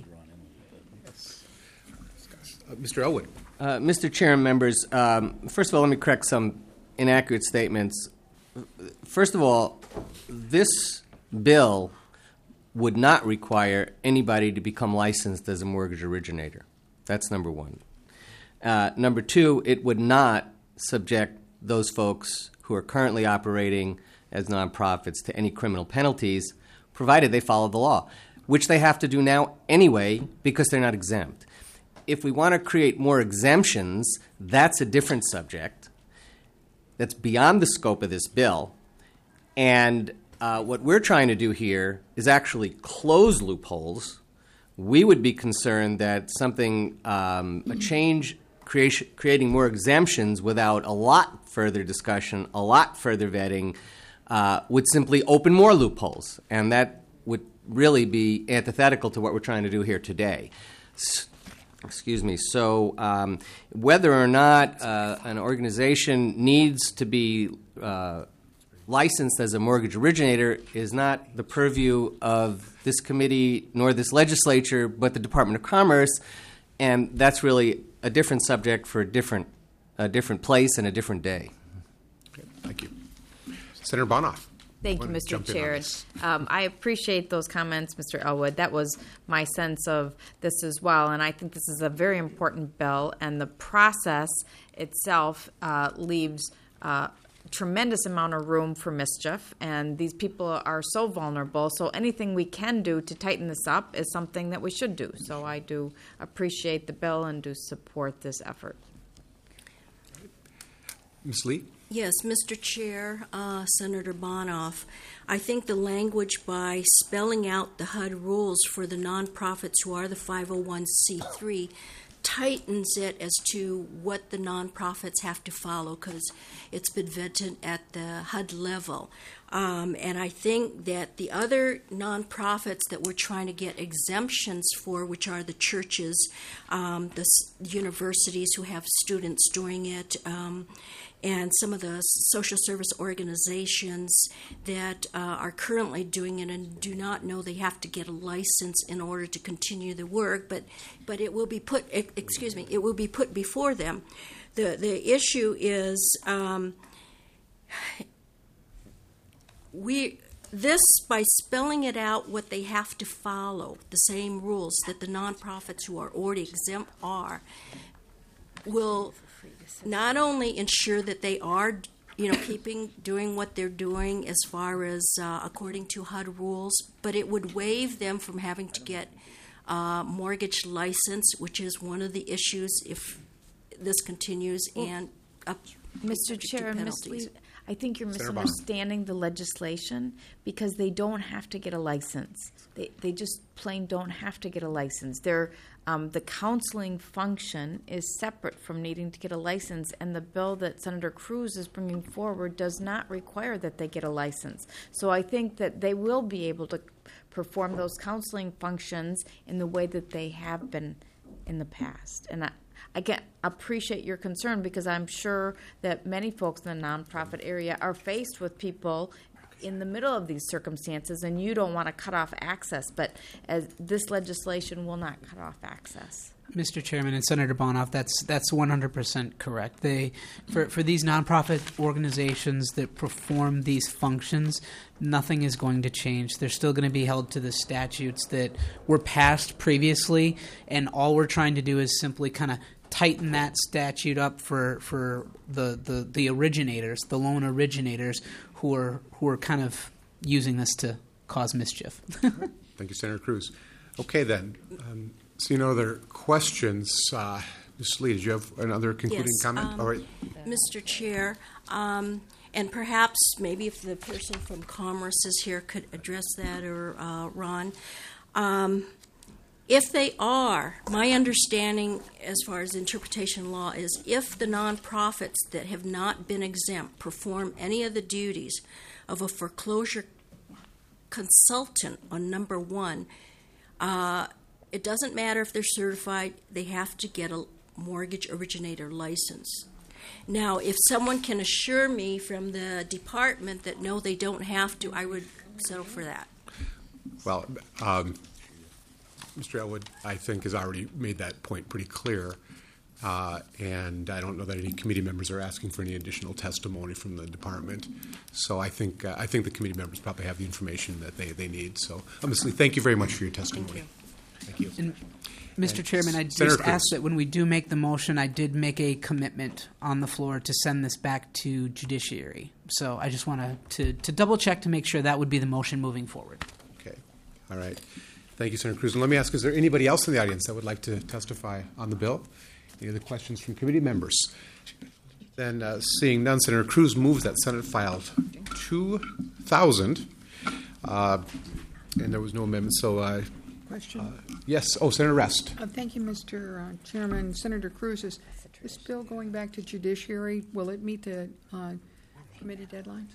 Uh, Mister Elwood. Uh, Mister Chair and members, um, first of all, let me correct some inaccurate statements. First of all, this bill would not require anybody to become licensed as a mortgage originator. That's number one. Uh, number two, it would not subject those folks who are currently operating as nonprofits to any criminal penalties, provided they follow the law, which they have to do now anyway because they're not exempt. If we want to create more exemptions, that's a different subject. That's beyond the scope of this bill. And uh, what we're trying to do here is actually close loopholes. We would be concerned that something, um, a change creation, creating more exemptions without a lot further discussion, a lot further vetting, uh, would simply open more loopholes. And that would really be antithetical to what we're trying to do here today. S- Excuse me. So um, whether or not uh, an organization needs to be uh, licensed as a mortgage originator is not the purview of this committee nor this legislature, but the Department of Commerce, and that's really a different subject for a different, a different place and a different day. Okay, thank you. Senator Bonoff. Thank you, Mister Chair. Um, I appreciate those comments, Mister Elwood. That was my sense of this as well, and I think this is a very important bill, and the process itself uh, leaves uh, tremendous amount of room for mischief, and these people are so vulnerable, so anything we can do to tighten this up is something that we should do. So I do appreciate the bill and do support this effort. Miz Lee? Yes, Mister Chair, uh, Senator Bonoff, I think the language by spelling out the H U D rules for the nonprofits who are the five oh one c three tightens it as to what the nonprofits have to follow, because it's been vetted at the H U D level. Um, and I think that the other nonprofits that we're trying to get exemptions for, which are the churches, um, the s- universities who have students doing it, um, and some of the social service organizations that uh, are currently doing it and do not know they have to get a license in order to continue the work, but but it will be put excuse me it will be put before them. The the issue is um, we this by spelling it out what they have to follow, the same rules that the nonprofits who are already exempt are, will not only ensure that they are, you know, keeping doing what they're doing as far as uh, according to H U D rules, but it would waive them from having to get uh, mortgage license, which is one of the issues if this continues, and up Mister to Chair, Miz penalties. Lee, I think you're Senator Bonham. misunderstanding the legislation because they don't have to get a license. They they just plain don't have to get a license. They're Um, the counseling function is separate from needing to get a license, and the bill that Senator Cruz is bringing forward does not require that they get a license. So I think that they will be able to perform those counseling functions in the way that they have been in the past. And I, I get, appreciate your concern, because I'm sure that many folks in the nonprofit area are faced with people in the middle of these circumstances, and you don't want to cut off access, but as this legislation will not cut off access. Mister Chairman and Senator Bonoff, that's that's one hundred percent correct. They for for these nonprofit organizations that perform these functions, nothing is going to change. They're still going to be held to the statutes that were passed previously, and all we're trying to do is simply kind of tighten that statute up for for the, the, the originators, the loan originators, who are who are kind of using this to cause mischief. Thank you, Senator Cruz. Okay, then. Um, so, you know, other questions. Uh, Miz Lee, did you have another concluding Yes, comment? um, All right. Mister Chair, um, and perhaps maybe if the person from Commerce is here could address that, or uh, Ron. Um, if they are, my understanding as far as interpretation law is if the nonprofits that have not been exempt perform any of the duties of a foreclosure consultant on number one, uh, it doesn't matter if they're certified, they have to get a mortgage originator license. Now, if someone can assure me from the department that no, they don't have to, I would settle for that. Well, um, Mister Elwood, I think, has already made that point pretty clear. Uh, and I don't know that any committee members are asking for any additional testimony from the department. So I think uh, I think the committee members probably have the information that they, they need. So, honestly, thank you very much for your testimony. Thank you. And Mister And Chairman, I Senator just Cruz. ask that when we do make the motion, I did make a commitment on the floor to send this back to judiciary. So I just want to to double check to make sure that would be the motion moving forward. Okay. All right. Thank you, Senator Cruz. And let me ask, is there anybody else in the audience that would like to testify on the bill? Any other questions from committee members? Then, uh, seeing none, Senator Cruz moves that Senate File two thousand, uh, and there was no amendment. So, uh, Question. uh, yes. Oh, Senator Rest. Uh, thank you, Mister Uh, Chairman. Senator Cruz, is this bill going back to judiciary? Will it meet the uh, committee deadlines?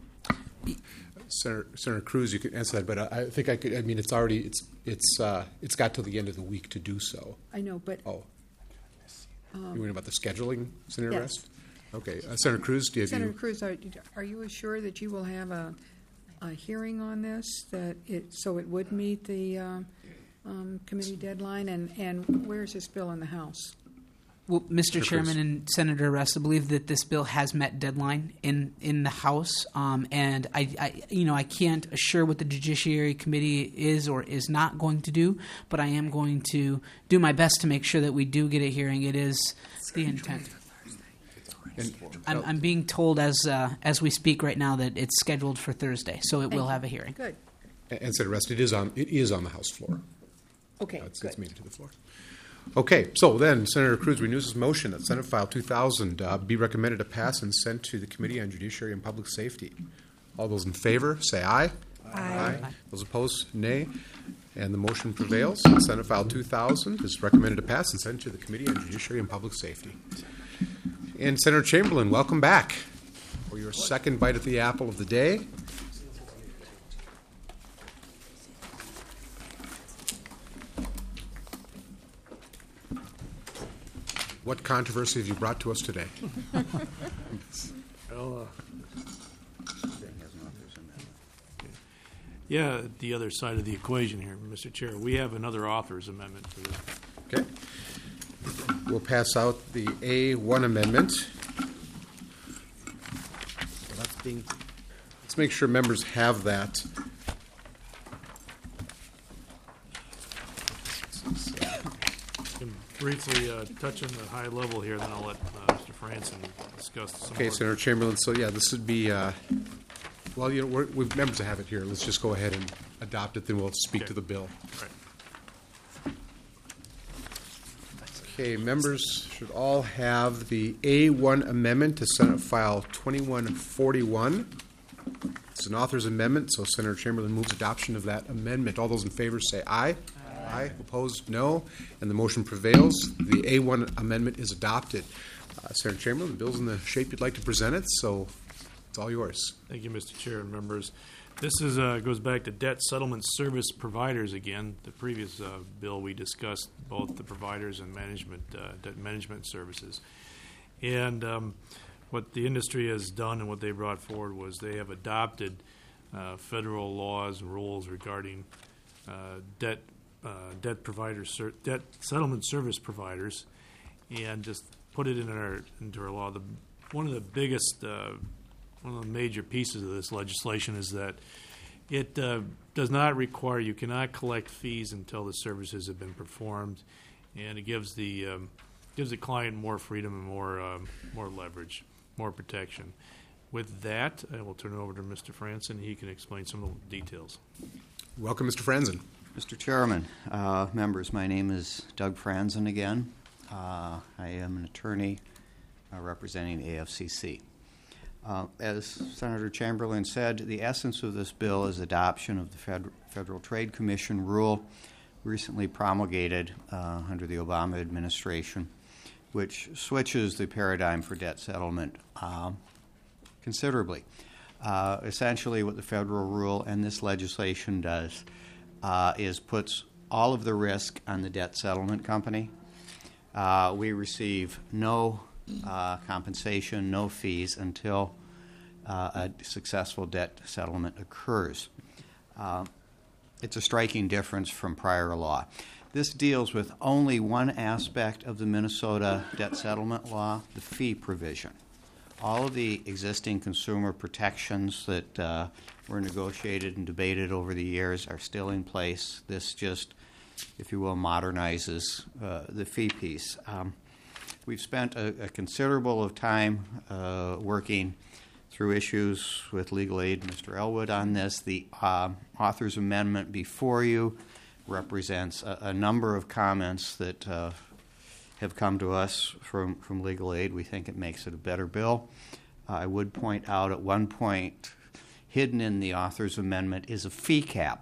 Senator, Senator Cruz, you can answer that, but I, I think I could. I mean, it's already it's it's uh, it's got till the end of the week to do so. I know, but Oh, um, you mean about the scheduling, Senator yes. Rest? Okay, uh, Senator Cruz, do you have Senator you? Cruz, are, are you assured that you will have a, a hearing on this, that it so it would meet the uh, um, committee deadline? And, and where is this bill in the House? Well, Mister Senator Cruz. Chairman and Senator Rest, I believe that this bill has met deadline in, in the House, um, and I, I, you know, I can't assure what the Judiciary Committee is or is not going to do, but I am going to do my best to make sure that we do get a hearing. It is the intent. And, I'm, I'm being told as uh, as we speak right now that it's scheduled for Thursday, so it Thank will you. have a hearing. Good. and Senator Rest, it is on it is on the House floor. Okay, Uh, it's, good. it's made it to the floor. Okay, so then Senator Cruz renews his motion that Senate File two thousand uh, be recommended to pass and sent to the Committee on Judiciary and Public Safety. All those in favor, say aye. Aye. Those opposed, nay. And the motion prevails. Senate File two thousand is recommended to pass and sent to the Committee on Judiciary and Public Safety. And Senator Chamberlain, welcome back for your second bite at the apple of the day. What controversy have you brought to us today? Well, uh, yeah, the other side of the equation here, Mister Chair. We have another author's amendment for this. Okay. We'll pass out the A one amendment. That's being, let's make sure members have that. Can briefly uh, touch on the high level here, then I'll let uh, Mister Franson discuss some Okay, more. Senator Chamberlain, so yeah, this would be, uh, well, you know, we're, we've members that have it here. Let's just go ahead and adopt it, then we'll speak Okay. to the bill. Right. Okay, members should all have the A one amendment to Senate File twenty-one forty-one. It's an author's amendment, so Senator Chamberlain moves adoption of that amendment. All those in favor say aye. Aye. Aye. Opposed, no. And the motion prevails. The A one amendment is adopted. Uh, Senator Chamberlain, the bill's in the shape you'd like to present it, so it's all yours. Thank you, Mister Chair and members. This is uh, goes back to debt settlement service providers again. The previous uh, bill we discussed both the providers and management uh, debt management services, and um, what the industry has done and what they brought forward was they have adopted uh, federal laws and rules regarding uh, debt uh, debt providers ser- debt settlement service providers, and just put it in our into our law. The one of the biggest uh, One of the major pieces of this legislation is that it uh, does not require, you cannot collect fees until the services have been performed, and it gives the um, gives the client more freedom and more um, more leverage, more protection. With that, I will turn it over to Mister Franson. He can explain some of the details. Welcome, Mister Franzen. Mister Chairman, uh, members, my name is Doug Franzen again. Uh, I am an attorney uh, representing A F C C. Uh, as Senator Chamberlain said, the essence of this bill is adoption of the Fed- Federal Trade Commission rule recently promulgated uh, under the Obama administration, which switches the paradigm for debt settlement uh, considerably. Uh, essentially, what the federal rule and this legislation does uh, is puts all of the risk on the debt settlement company. Uh, we receive no Uh, compensation, no fees until uh, a successful debt settlement occurs. Uh, it's a striking difference from prior law. This deals with only one aspect of the Minnesota debt settlement law, the fee provision. All of the existing consumer protections that uh, were negotiated and debated over the years are still in place. This just, if you will, modernizes uh, the fee piece. Um, We've spent a, a considerable of time uh, working through issues with legal aid, Mister Elwood, on this. The uh, author's amendment before you represents a, a number of comments that uh, have come to us from, from legal aid. We think it makes it a better bill. Uh, I would point out at one point, hidden in the author's amendment is a fee cap.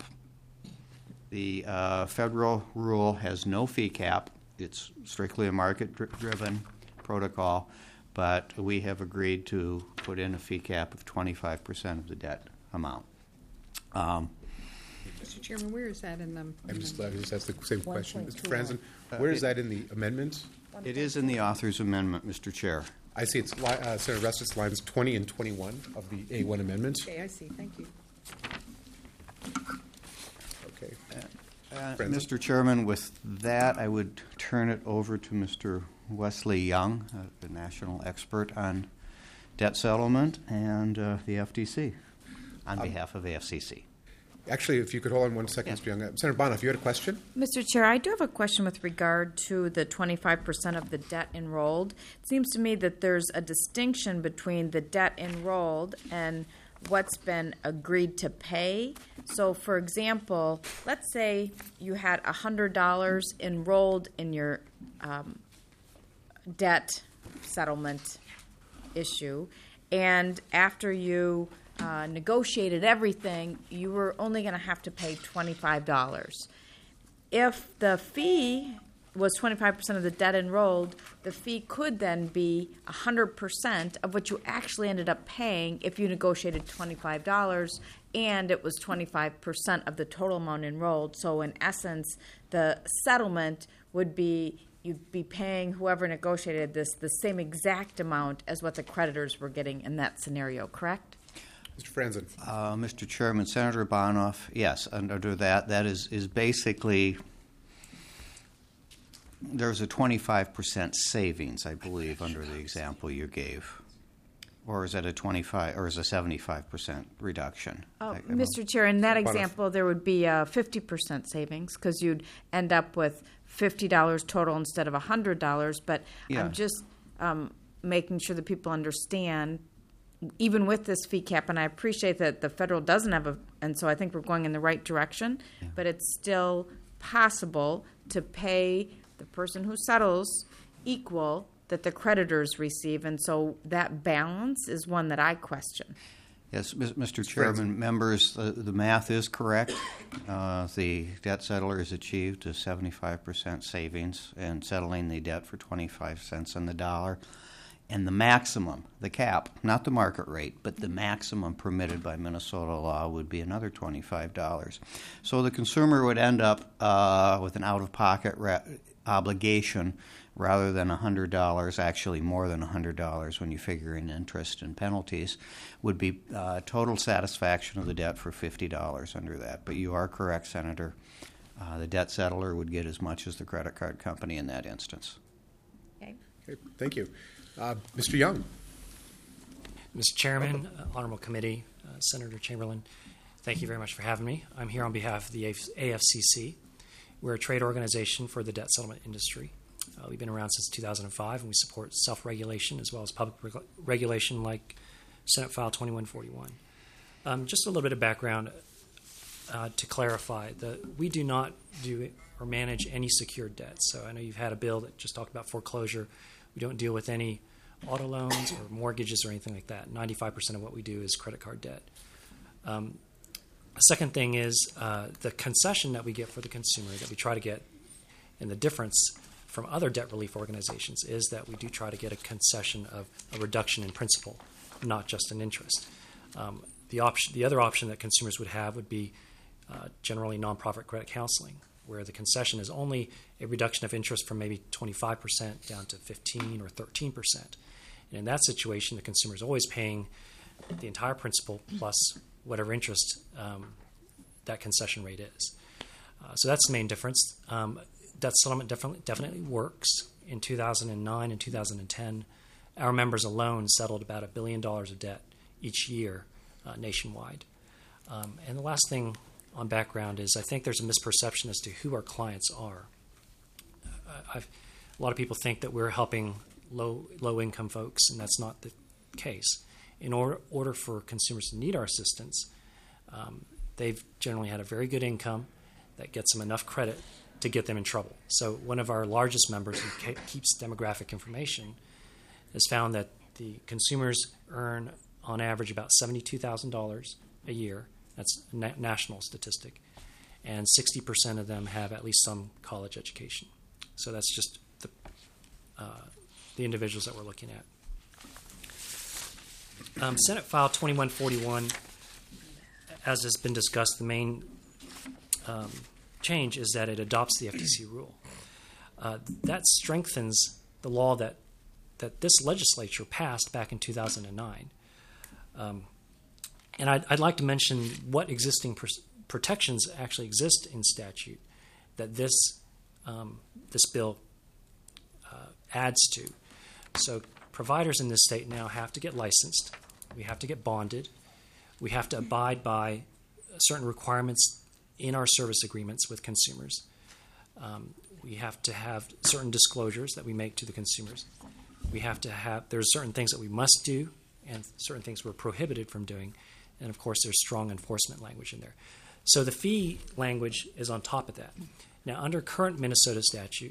The uh, federal rule has no fee cap. It's strictly a market-driven protocol, but we have agreed to put in a fee cap of twenty-five percent of the debt amount. Um, Mister Chairman, where is that in the? I'm just glad just asked the same question. Mister Franzen, Uh, where is it- that in the amendment? It is in the author's amendment, Mister Chair. I see it's li- uh, Senator Restis, lines twenty and twenty-one of the A one amendment. Okay, I see, thank you. Okay. Uh, Franzen. Mister Chairman, with that, I would turn it over to Mister Wesley Young, uh, the national expert on debt settlement, and uh, the F T C, on behalf of A F C C. Actually, if you could hold on one second, Mister Young. Uh, Senator Bono, if you had a question? Mister Chair, I do have a question with regard to the twenty-five percent of the debt enrolled. It seems to me that there's a distinction between the debt enrolled and what's been agreed to pay. So, for example, let's say you had one hundred dollars enrolled in your um, debt settlement issue, and after you uh, negotiated everything, you were only going to have to pay twenty-five dollars. If the fee was twenty-five percent of the debt enrolled, the fee could then be one hundred percent of what you actually ended up paying if you negotiated twenty-five dollars and it was twenty-five percent of the total amount enrolled. So in essence, the settlement would be you'd be paying whoever negotiated this the same exact amount as what the creditors were getting in that scenario, correct? Mister Franzen. Uh, Mister Chairman, Senator Bonoff, yes, under that, that is, is basically, there's a twenty-five percent savings, I believe, under the example you gave. Or is it a twenty-five, or is it a seventy-five percent reduction? Oh, I- I Mister Chair, in that Bonoff. example, there would be a fifty percent savings because you'd end up with fifty dollars total instead of one hundred dollars. But Yeah. I'm just um, making sure that people understand, even with this fee cap, and I appreciate that the federal doesn't have a, and so I think we're going in the right direction, Yeah. but it's still possible to pay the person who settles equal that the creditors receive, and so that balance is one that I question. Yes, Mis- Mister Chairman, members, the, the math is correct. Uh, the debt settler has achieved a seventy-five percent savings in settling the debt for twenty-five cents on the dollar. And the maximum, the cap, not the market rate, but the maximum permitted by Minnesota law would be another twenty-five dollars. So the consumer would end up uh, with an out-of-pocket ra- obligation rather than one hundred dollars, actually more than one hundred dollars when you figure in interest and penalties, would be uh, total satisfaction of the debt for fifty dollars under that. But you are correct, Senator. Uh, the debt settler would get as much as the credit card company in that instance. Okay. Okay, thank you. Uh, Mister Young. Mister Chairman, uh, Honorable Committee, uh, Senator Chamberlain, thank you very much for having me. I'm here on behalf of the A F C C. We're a trade organization for the debt settlement industry. Uh, we've been around since two thousand five, and we support self-regulation as well as public reg- regulation like Senate File twenty-one forty-one. Um, just a little bit of background uh, to clarify. The, we do not do or manage any secured debt. So I know you've had a bill that just talked about foreclosure. We don't deal with any auto loans or mortgages or anything like that. ninety-five percent of what we do is credit card debt. Um, a second thing is uh, the concession that we get for the consumer that we try to get, and the difference from other debt relief organizations is that we do try to get a concession of a reduction in principal, not just in interest. Um, the option, the other option that consumers would have would be uh, generally nonprofit credit counseling, where the concession is only a reduction of interest from maybe twenty-five percent down to fifteen or thirteen percent. And in that situation, the consumer is always paying the entire principal plus whatever interest um, that concession rate is. Uh, so that's the main difference. Um, debt settlement definitely, definitely works. In two thousand nine and two thousand ten, our members alone settled about a billion dollars of debt each year uh, nationwide. Um, and the last thing on background is I think there's a misperception as to who our clients are. Uh, I've, a lot of people think that we're helping low low income folks, and that's not the case. In order, order for consumers to need our assistance, um, they've generally had a very good income that gets them enough credit to get them in trouble. So one of our largest members who ke- keeps demographic information has found that the consumers earn on average about seventy-two thousand dollars a year. That's a na- national statistic. And sixty percent of them have at least some college education. So that's just the, uh, the individuals that we're looking at. Um, Senate File twenty-one forty-one, as has been discussed, the main um, change is that it adopts the F T C rule. Uh, that strengthens the law that that this legislature passed back in two thousand nine. Um, and I'd, I'd like to mention what existing pr- protections actually exist in statute that this um, this bill uh, adds to. So providers in this state now have to get licensed. We have to get bonded. We have to abide by certain requirements in our service agreements with consumers. Um, we have to have certain disclosures that we make to the consumers. We have to have, there's certain things that we must do and certain things we're prohibited from doing. And of course, there's strong enforcement language in there. So the fee language is on top of that. Now, under current Minnesota statute,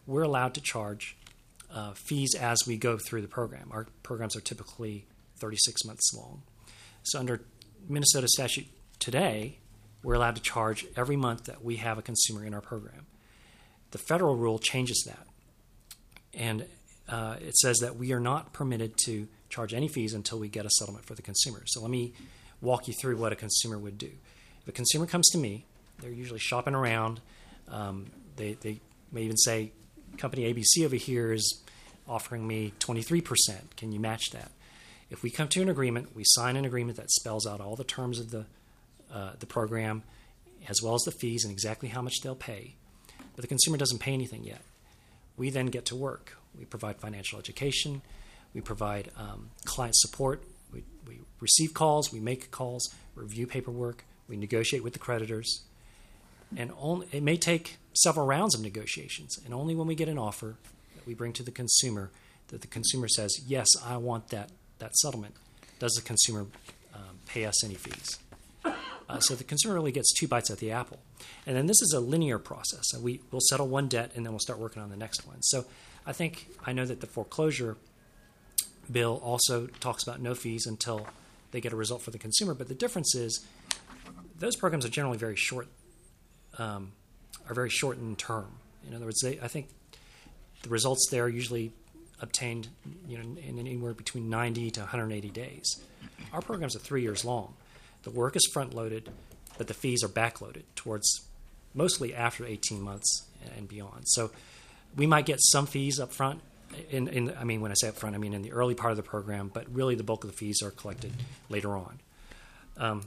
we're allowed to charge uh, fees as we go through the program. Our programs are typically thirty-six months long. So under Minnesota statute today, we're allowed to charge every month that we have a consumer in our program. The federal rule changes that. And uh, it says that we are not permitted to charge any fees until we get a settlement for the consumer. So let me walk you through what a consumer would do. If a consumer comes to me, they're usually shopping around. Um, they, they may even say, company A B C over here is offering me twenty-three percent. Can you match that? If we come to an agreement, we sign an agreement that spells out all the terms of the uh, the program, as well as the fees and exactly how much they'll pay, but the consumer doesn't pay anything yet. We then get to work. We provide financial education. We provide um, client support. We, we receive calls. We make calls. Review paperwork. We negotiate with the creditors. And only, it may take several rounds of negotiations, and only when we get an offer that we bring to the consumer that the consumer says, yes, I want that that settlement, does the consumer um, pay us any fees? Uh, so the consumer really gets two bites at the apple. And then this is a linear process. And we, we'll settle one debt, and then we'll start working on the next one. So I think, I know that the foreclosure bill also talks about no fees until they get a result for the consumer. But the difference is those programs are generally very short, um, are very short in term. In other words, they, I think the results there are usually obtained, you know, in anywhere between ninety to one hundred eighty days. Our programs are three years long. The work is front-loaded, but the fees are back-loaded towards mostly after eighteen months and beyond. So we might get some fees up front. In, in, I mean, when I say up front, I mean in the early part of the program, but really the bulk of the fees are collected later on. Um,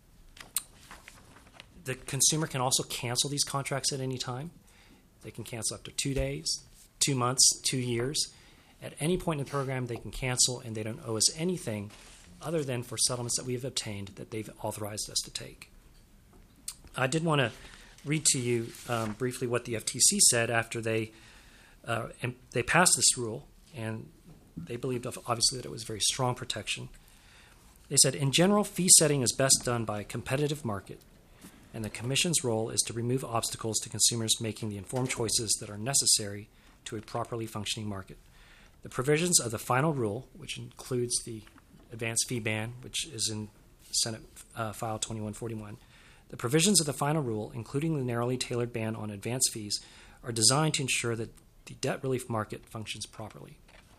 the consumer can also cancel these contracts at any time. They can cancel after two days, two months, two years. At any point in the program, they can cancel, and they don't owe us anything other than for settlements that we have obtained that they've authorized us to take. I did want to read to you um, briefly what the F T C said after they uh, and they passed this rule, and they believed obviously that it was very strong protection. They said, in general, fee setting is best done by a competitive market, and the Commission's role is to remove obstacles to consumers making the informed choices that are necessary to a properly functioning market. The provisions of the final rule, which includes the advanced fee ban, which is in Senate uh, File twenty-one forty-one, the provisions of the final rule, including the narrowly tailored ban on advance fees, are designed to ensure that the debt relief market functions properly.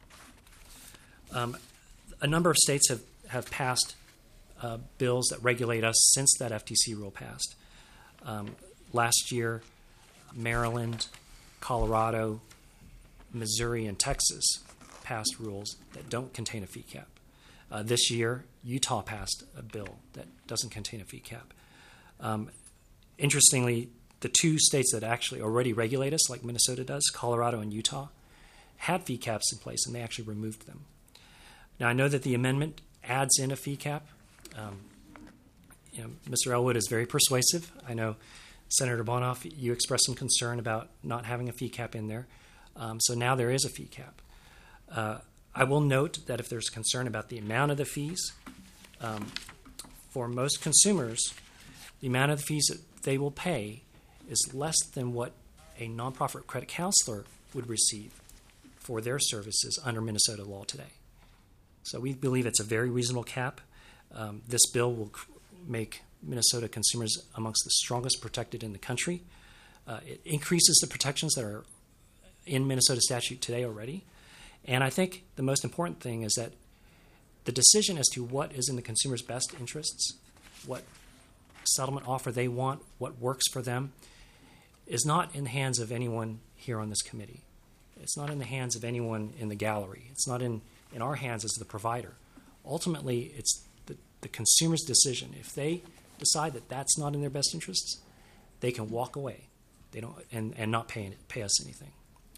Um, a number of states have, have passed uh, bills that regulate us since that F T C rule passed. Um, last year, Maryland, Colorado, Missouri, and Texas passed rules that don't contain a fee cap. Uh, this year, Utah passed a bill that doesn't contain a fee cap. Um, interestingly, the two states that actually already regulate us, like Minnesota does, Colorado and Utah, had fee caps in place, and they actually removed them. Now, I know that the amendment adds in a fee cap. Um, you know, Mister Elwood is very persuasive. I know, Senator Bonoff, you expressed some concern about not having a fee cap in there. Um, so now there is a fee cap. Uh, I will note that if there's concern about the amount of the fees, um, for most consumers, the amount of the fees that they will pay is less than what a nonprofit credit counselor would receive for their services under Minnesota law today. So we believe it's a very reasonable cap. Um, this bill will cr- make Minnesota consumers amongst the strongest protected in the country. Uh, it increases the protections that are in Minnesota statute today already. And I think the most important thing is that the decision as to what is in the consumer's best interests, what settlement offer they want, what works for them, is not in the hands of anyone here on this committee. It's not in the hands of anyone in the gallery. It's not in, in our hands as the provider. Ultimately, it's the, the consumer's decision. If they decide that that's not in their best interests, they can walk away. They don't and, and not pay, pay us anything.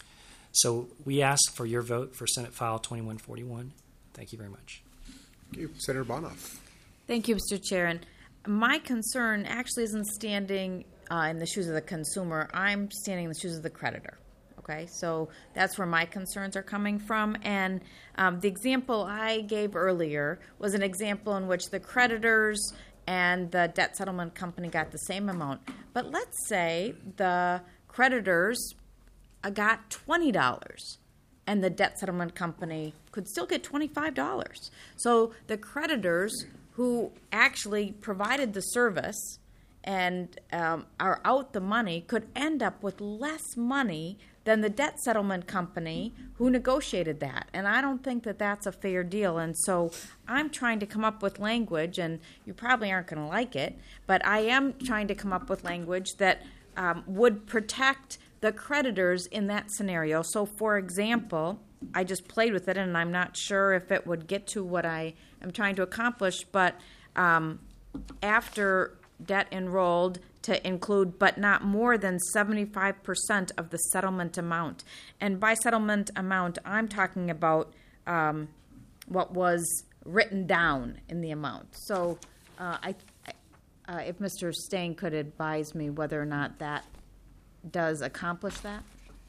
So we ask for your vote for Senate File twenty-one forty-one. Thank you very much. Thank you. Senator Bonoff. Thank you, Mister Chair. And my concern actually isn't standing uh, in the shoes of the consumer. I'm standing in the shoes of the creditor. Okay, so that's where my concerns are coming from. And um, the example I gave earlier was an example in which the creditors and the debt settlement company got the same amount. But let's say the creditors uh, got twenty dollars, and the debt settlement company could still get twenty-five dollars. So the creditors who actually provided the service and um, are out the money could end up with less money than the debt settlement company who negotiated that. And I don't think that that's a fair deal. And so I'm trying to come up with language, and you probably aren't going to like it, but I am trying to come up with language that um, would protect the creditors in that scenario. So, for example, I just played with it, and I'm not sure if it would get to what I am trying to accomplish, but um, after debt enrolled to include but not more than seventy-five percent of the settlement amount. And by settlement amount, I'm talking about um, what was written down in the amount. So uh, I, uh, if Mister Stain could advise me whether or not that does accomplish that.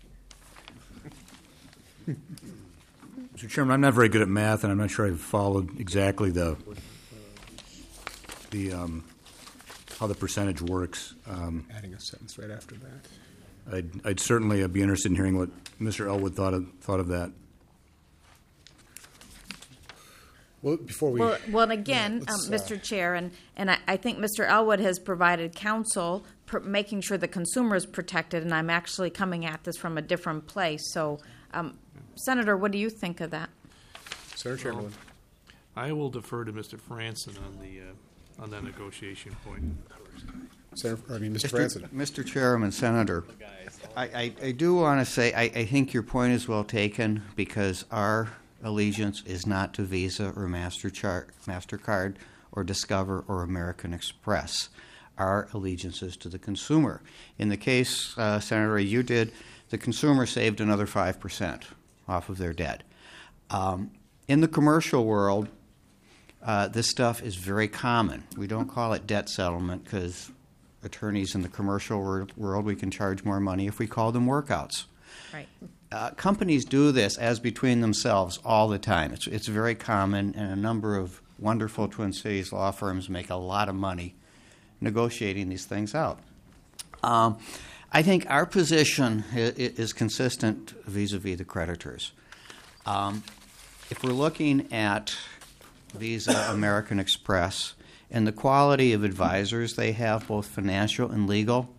Mister Chairman, I'm not very good at math, and I'm not sure I've followed exactly the the um, how the percentage works. Um, Adding a sentence right after that. I'd, I'd certainly be interested in hearing what Mister Elwood thought of thought of that. Well, before we Well, well and again, yeah, um, uh, Mister Chair, and, and I, I think Mister Elwood has provided counsel pr- making sure the consumer is protected, and I'm actually coming at this from a different place. So, um, Senator, what do you think of that? Senator Chamberlain. I will defer to Mister Franson on the uh, on that negotiation point. Senator, I mean, Mister Mister Franson. Mister Chairman, Senator, I, I, I do want to say I, I think your point is well taken, because our allegiance is not to Visa or MasterCard, MasterCard or Discover or American Express. Our allegiance is to the consumer. In the case, uh, Senator, you did, the consumer saved another five percent off of their debt. Um, in the commercial world, uh, this stuff is very common. We don't call it debt settlement because attorneys in the commercial wor- world, we can charge more money if we call them workouts. Right. Uh, companies do this as between themselves all the time. It's, it's very common, and a number of wonderful Twin Cities law firms make a lot of money negotiating these things out. Um, I think our position is, is consistent vis-a-vis the creditors. Um, if we're looking at Visa, American Express, and the quality of advisors they have, both financial and legal,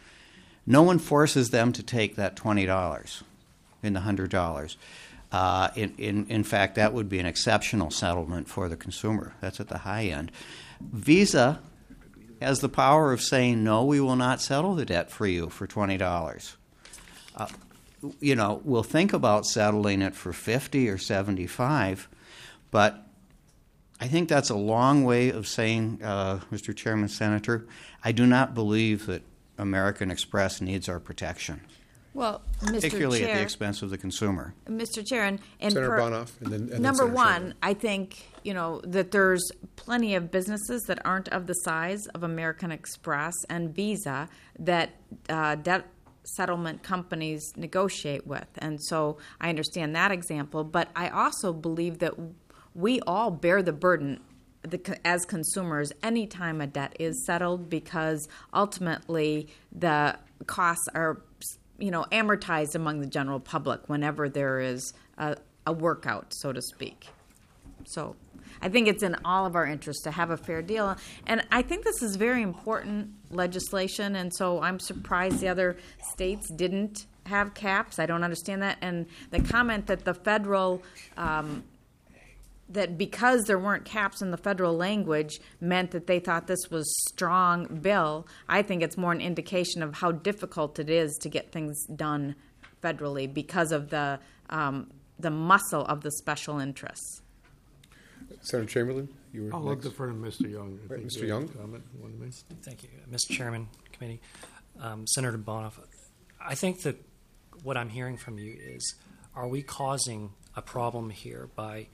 no one forces them to take that twenty dollars in the one hundred dollars. Uh, in, in, in fact, that would be an exceptional settlement for the consumer. That's at the high end. Visa has the power of saying, no, we will not settle the debt for you for twenty dollars. Uh, you know, we'll think about settling it for fifty or seventy-five, but I think that's a long way of saying, uh, Mister Chairman, Senator, I do not believe that American Express needs our protection. Well, Mister Particularly Chair, at the expense of the consumer. Mister Chair, and, and Senator per- Bonoff, and then, and then number Senator one, Chamberlain. I think you know that there's plenty of businesses that aren't of the size of American Express and Visa that uh, debt settlement companies negotiate with, and so I understand that example. But I also believe that we all bear the burden the, as consumers anytime a debt is settled, because ultimately the costs are, you know, amortized among the general public whenever there is a, a workout, so to speak. So I think it's in all of our interests to have a fair deal. And I think this is very important legislation, and so I'm surprised the other states didn't have caps. I don't understand that. And the comment that the federal um, that because there weren't caps in the federal language meant that they thought this was strong bill, I think it's more an indication of how difficult it is to get things done federally because of the um, the muscle of the special interests. Senator Chamberlain, you were I'll next. defer to Mister Young. I Right, think Mister you have Young. a comment you wanted to make. Thank you, Mister Chairman, committee, um, Senator Bonoff. I think that what I'm hearing from you is, are we causing a problem here by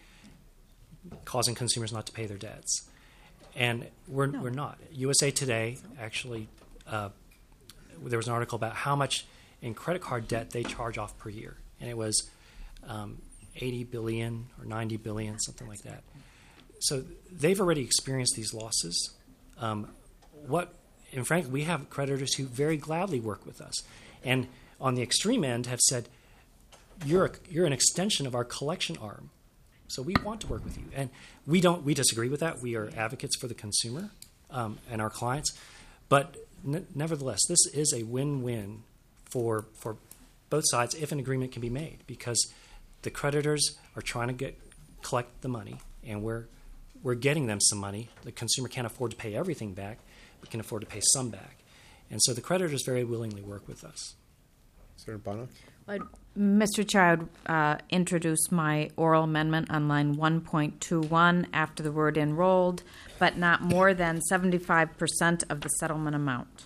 causing consumers not to pay their debts? And we're No. we're not. U S A Today actually, uh, there was an article about how much in credit card debt they charge off per year, and it was um, eighty billion or ninety billion, something like that. So they've already experienced these losses. Um, what, and frankly, we have creditors who very gladly work with us, and on the extreme end have said, you're, a, you're an extension of our collection arm. So we want to work with you. And we don't, we disagree with that. We are advocates for the consumer um, and our clients. But n- nevertheless, this is a win-win for, for both sides if an agreement can be made, because the creditors are trying to get collect the money, and we're we're getting them some money. The consumer can't afford to pay everything back, but can afford to pay some back. And so the creditors very willingly work with us. Senator Bono? Well, Mister Chair, I would uh, introduce my oral amendment on line one point two one after the word enrolled, but not more than seventy-five percent of the settlement amount.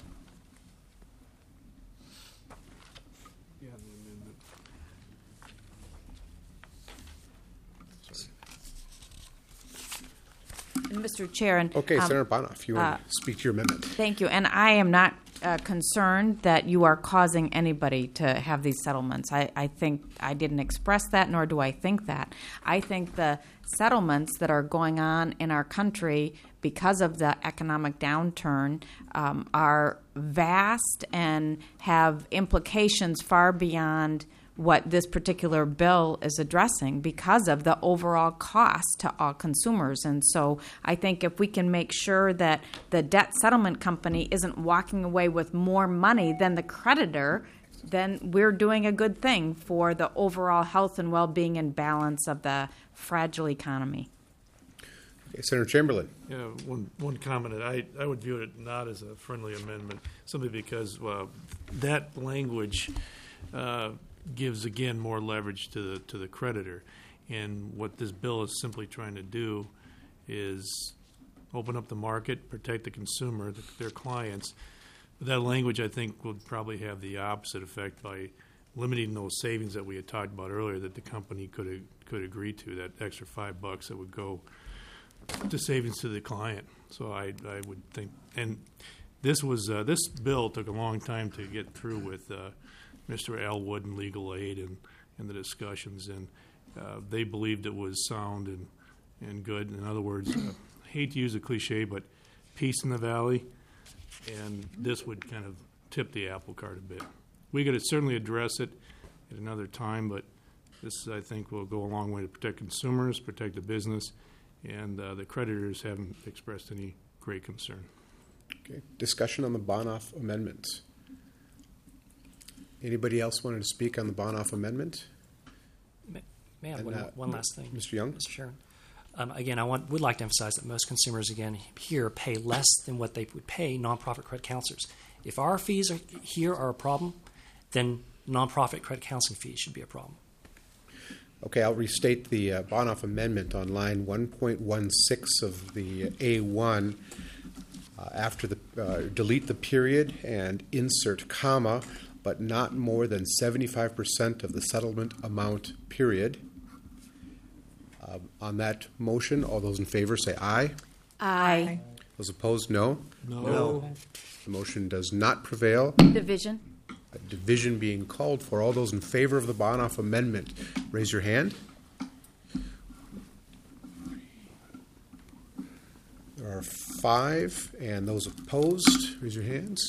Mister Chair, and okay, um, Senator Bono, if you want uh, to speak to your amendment. Thank you. And I am not uh, concerned that you are causing anybody to have these settlements. I, I think I didn't express that, nor do I think that. I think the settlements that are going on in our country because of the economic downturn um, are vast and have implications far beyond what this particular bill is addressing because of the overall cost to all consumers. And so I think if we can make sure that the debt settlement company isn't walking away with more money than the creditor, then we're doing a good thing for the overall health and well-being and balance of the fragile economy. Okay, Senator Chamberlain. Yeah, one one comment. I, I would view it not as a friendly amendment, simply because uh, that language uh, gives again more leverage to the to the creditor, and what this bill is simply trying to do is open up the market, protect the consumer, the, their clients. But that language, I think, would probably have the opposite effect by limiting those savings that we had talked about earlier that the company could could agree to, that extra five bucks that would go to savings to the client. So I I would think, and this was uh, this bill took a long time to get through with Uh, Mister Elwood and Legal Aid and, and the discussions, and uh, they believed it was sound and, and good. In other words, uh, I hate to use a cliche, but peace in the valley, and this would kind of tip the apple cart a bit. We could certainly address it at another time, but this, I think, will go a long way to protect consumers, protect the business, and uh, the creditors haven't expressed any great concern. Okay. Discussion on the Bonoff amendment. Anybody else wanted to speak on the Bonoff amendment? May, may I have And, one, uh, one last thing? Mister Young? Mister Chairman. Um, again, I want, would like to emphasize that most consumers, again, here pay less than what they would pay nonprofit credit counselors. If our fees are, here are a problem, then nonprofit credit counseling fees should be a problem. Okay, I'll restate the uh, Bonoff amendment on line one point one six of the A one. Uh, after the uh, delete the period and insert comma, but not more than seventy-five percent of the settlement amount, period. Uh, on that motion, all those in favor say aye. Aye. Those opposed, no. No. No. The motion does not prevail. Division. A division being called for. All those in favor of the Bonoff amendment, raise your hand. There are five, and those opposed, raise your hands.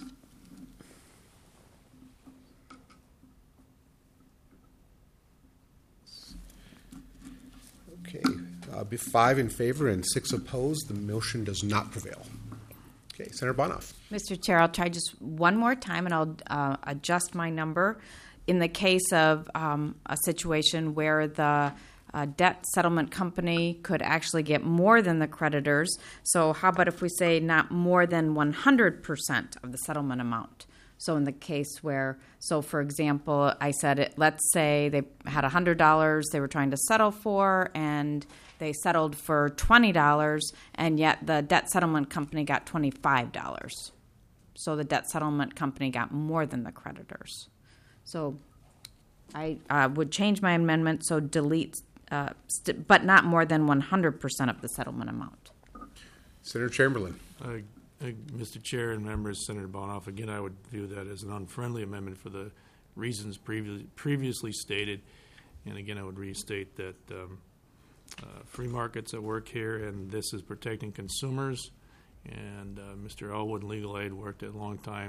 Okay, uh, be five in favor and six opposed. The motion does not prevail. Okay, Senator Bonoff. Mister Chair, I'll try just one more time, and I'll uh, adjust my number. In the case of um, a situation where the uh, debt settlement company could actually get more than the creditors, so how about if we say not more than one hundred percent of the settlement amount? So in the case where, so for example, I said, it, let's say they had one hundred dollars they were trying to settle for, and they settled for twenty dollars, and yet the debt settlement company got twenty-five dollars. So the debt settlement company got more than the creditors. So I uh, would change my amendment, so delete, uh, st- but not more than one hundred percent of the settlement amount. Senator Chamberlain. Uh, uh, Mister Chair and members, Senator Bonoff, again, I would view that as an unfriendly amendment for the reasons previ- previously stated. And again, I would restate that um, uh, free markets at work here, and this is protecting consumers. And uh, Mister Elwood, Legal Aid, worked a long time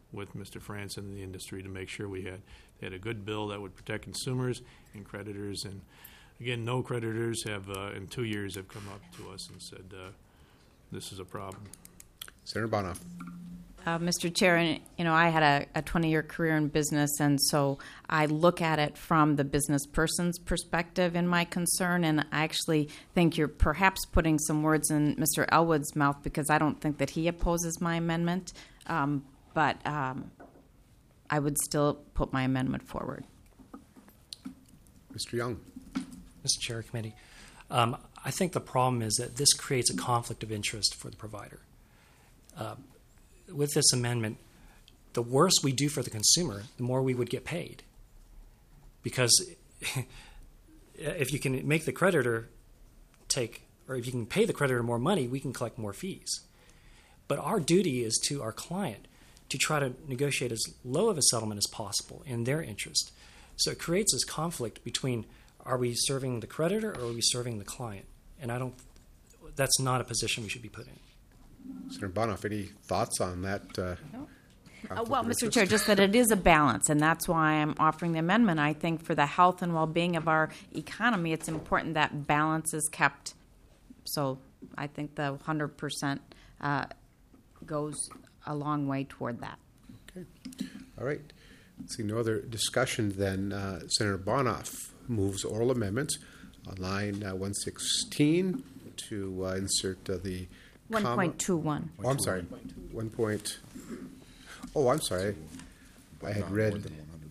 with Mister Franson and the industry to make sure we had they had a good bill that would protect consumers and creditors. And again, no creditors have uh, in two years have come up to us and said uh, this is a problem. Senator Bonoff. Uh, Mister Chair, you know, I had a twenty-year career in business, and so I look at it from the business person's perspective in my concern, and I actually think you're perhaps putting some words in Mister Elwood's mouth, because I don't think that he opposes my amendment, um, but um, I would still put my amendment forward. Mister Young. Mister Chair, Committee, um, I think the problem is that this creates a conflict of interest for the provider. Uh, with this amendment, the worse we do for the consumer, the more we would get paid. Because if you can make the creditor take, or if you can pay the creditor more money, we can collect more fees. But our duty is to our client to try to negotiate as low of a settlement as possible in their interest. So it creates this conflict between, are we serving the creditor or are we serving the client? And I don't, that's not a position we should be put in. Senator Bonoff, any thoughts on that? Uh, Uh, well, Mister Chair, just that it is a balance, and that's why I'm offering the amendment. I think for the health and well-being of our economy, it's important that balance is kept. So I think the one hundred percent uh, goes a long way toward that. Okay. All right. See no other discussion, then uh, Senator Bonoff moves oral amendments on line uh, one sixteen to uh, insert uh, the one point two one. Oh, I'm sorry. One point. Oh, I'm sorry. I had read.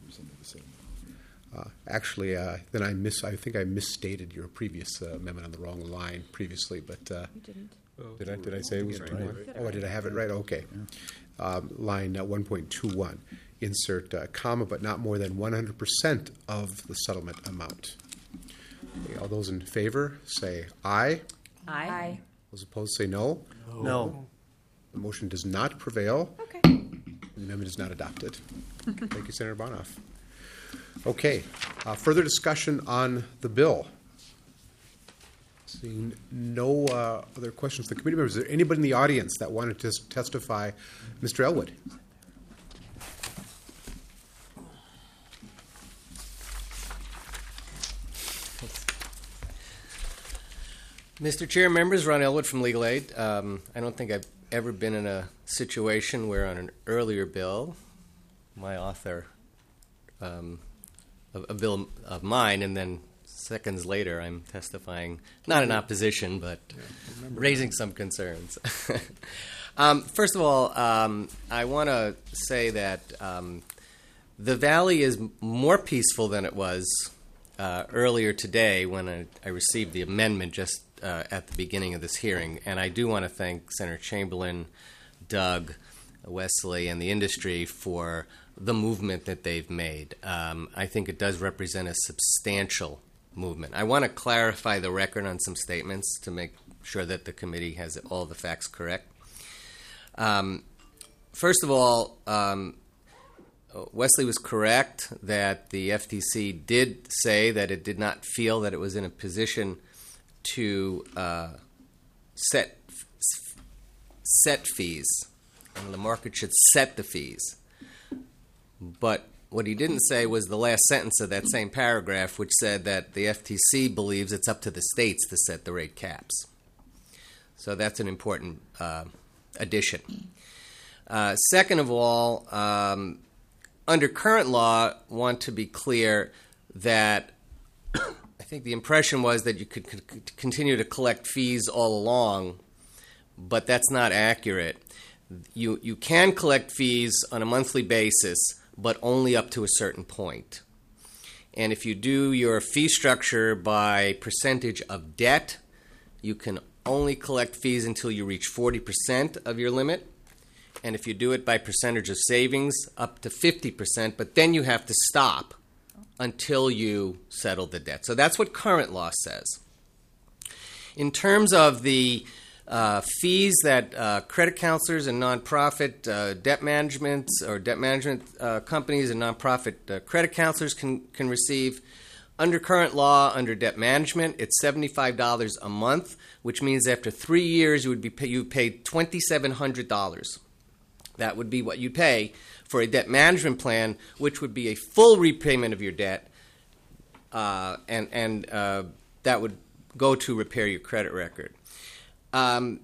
Uh, actually, uh, then I miss. I think I misstated your previous uh, amendment on the wrong line previously. But uh, you didn't. Did I? Did I say it was two one? Oh, did I have it right? Okay. Um, line uh, one point two one. Insert uh, comma, but not more than one hundred percent of the settlement amount. Okay, all those in favor say aye. Aye. Those opposed say no. No. No. The motion does not prevail. Okay. The amendment is not adopted. Thank you, Senator Bonoff. Okay. Uh, further discussion on the bill. Seeing no uh, other questions from the committee members, is there anybody in the audience that wanted to testify? Mister Elwood. Mister Chair, members, Ron Elwood from Legal Aid. Um, I don't think I've ever been in a situation where on an earlier bill, my author, um, a, a bill of mine, and then seconds later I'm testifying, not in opposition, but raising some concerns. um, first of all, um, I want to say that um, the Valley is more peaceful than it was uh, earlier today when I, I received the amendment just Uh, at the beginning of this hearing, and I do want to thank Senator Chamberlain, Doug, Wesley, and the industry for the movement that they've made. Um, I think it does represent a substantial movement. I want to clarify the record on some statements to make sure that the committee has all the facts correct. Um, first of all, um, Wesley was correct that the F T C did say that it did not feel that it was in a position to uh, set set fees, and the market should set the fees. But what he didn't say was the last sentence of that same paragraph, which said that the F T C believes it's up to the states to set the rate caps. So that's an important uh, addition. Uh, second of all, um, under current law, want to be clear that I think the impression was that you could c- continue to collect fees all along, but that's not accurate. You you can collect fees on a monthly basis, but only up to a certain point. And if you do your fee structure by percentage of debt, you can only collect fees until you reach forty percent of your limit. And if you do it by percentage of savings, up to fifty percent, but then you have to stop until you settle the debt. So that's what current law says. In terms of the uh, fees that uh, credit counselors and nonprofit uh, debt management or debt management uh, companies and nonprofit uh, credit counselors can, can receive, under current law, under debt management, it's seventy-five dollars a month, which means after three years you would be pay, you paid two thousand seven hundred dollars. That would be what you pay for a debt management plan, which would be a full repayment of your debt, uh, and, and uh, that would go to repair your credit record. Um,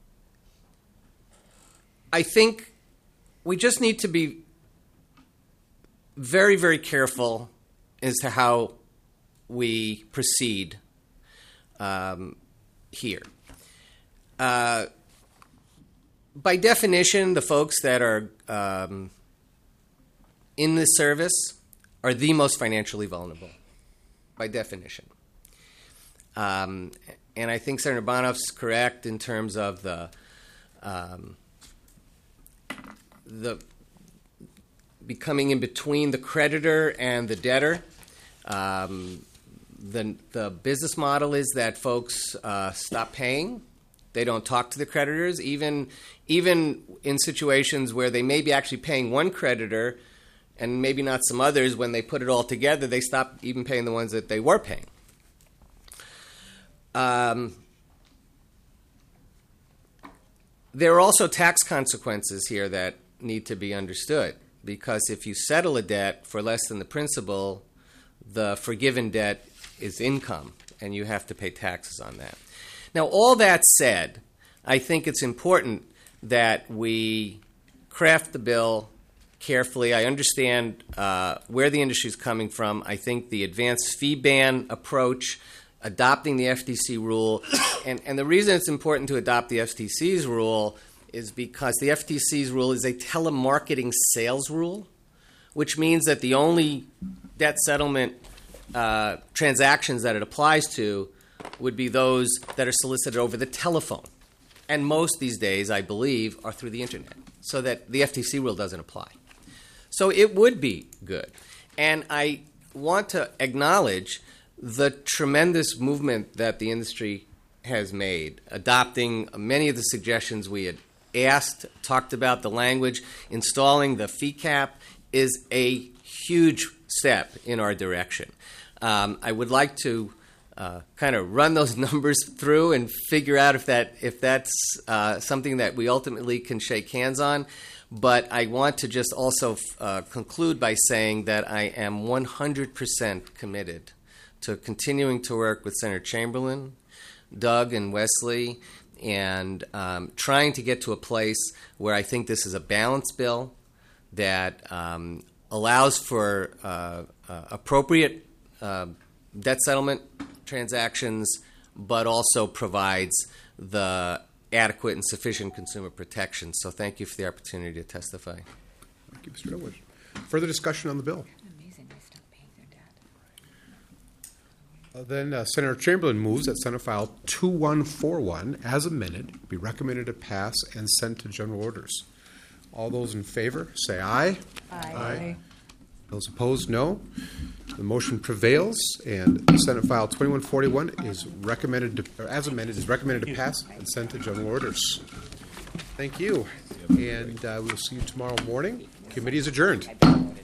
I think we just need to be very, very careful as to how we proceed um, here. Uh, by definition, the folks that are um, in this service are the most financially vulnerable, by definition. Um, and I think Senator Bonoff's correct in terms of the um, the becoming in between the creditor and the debtor. Um, the the business model is that folks uh, stop paying. They don't talk to the creditors, even even in situations where they may be actually paying one creditor and maybe not some others. When they put it all together, they stop even paying the ones that they were paying. Um, there are also tax consequences here that need to be understood, because if you settle a debt for less than the principal, the forgiven debt is income, and you have to pay taxes on that. Now, all that said, I think it's important that we craft the bill carefully. I understand uh, where the industry is coming from. I think the advanced fee ban approach, adopting the F T C rule, and, and the reason it's important to adopt the F T C's rule is because the F T C's rule is a telemarketing sales rule, which means that the only debt settlement uh, transactions that it applies to would be those that are solicited over the telephone. And most these days, I believe, are through the internet, so that the F T C rule doesn't apply. So it would be good. And I want to acknowledge the tremendous movement that the industry has made, adopting many of the suggestions we had asked, talked about. The language, installing the fee cap is a huge step in our direction. Um, I would like to uh, kind of run those numbers through and figure out if that if that's uh, something that we ultimately can shake hands on. But I want to just also uh, conclude by saying that I am one hundred percent committed to continuing to work with Senator Chamberlain, Doug, and Wesley, and um, trying to get to a place where I think this is a balanced bill that um, allows for uh, uh, appropriate uh, debt settlement transactions, but also provides the adequate and sufficient consumer protection. So thank you for the opportunity to testify. Thank you, Mister Elwood. Further discussion on the bill? Uh, then uh, Senator Chamberlain moves that Senate File two one four one, as amended, be recommended to pass and sent to general orders. All those in favor, say aye. Aye. Aye. Those opposed, no. The motion prevails, and Senate File twenty-one forty-one is recommended, to, or as amended, is recommended to pass and sent to general orders. Thank you, and uh, we'll see you tomorrow morning. Committee is adjourned.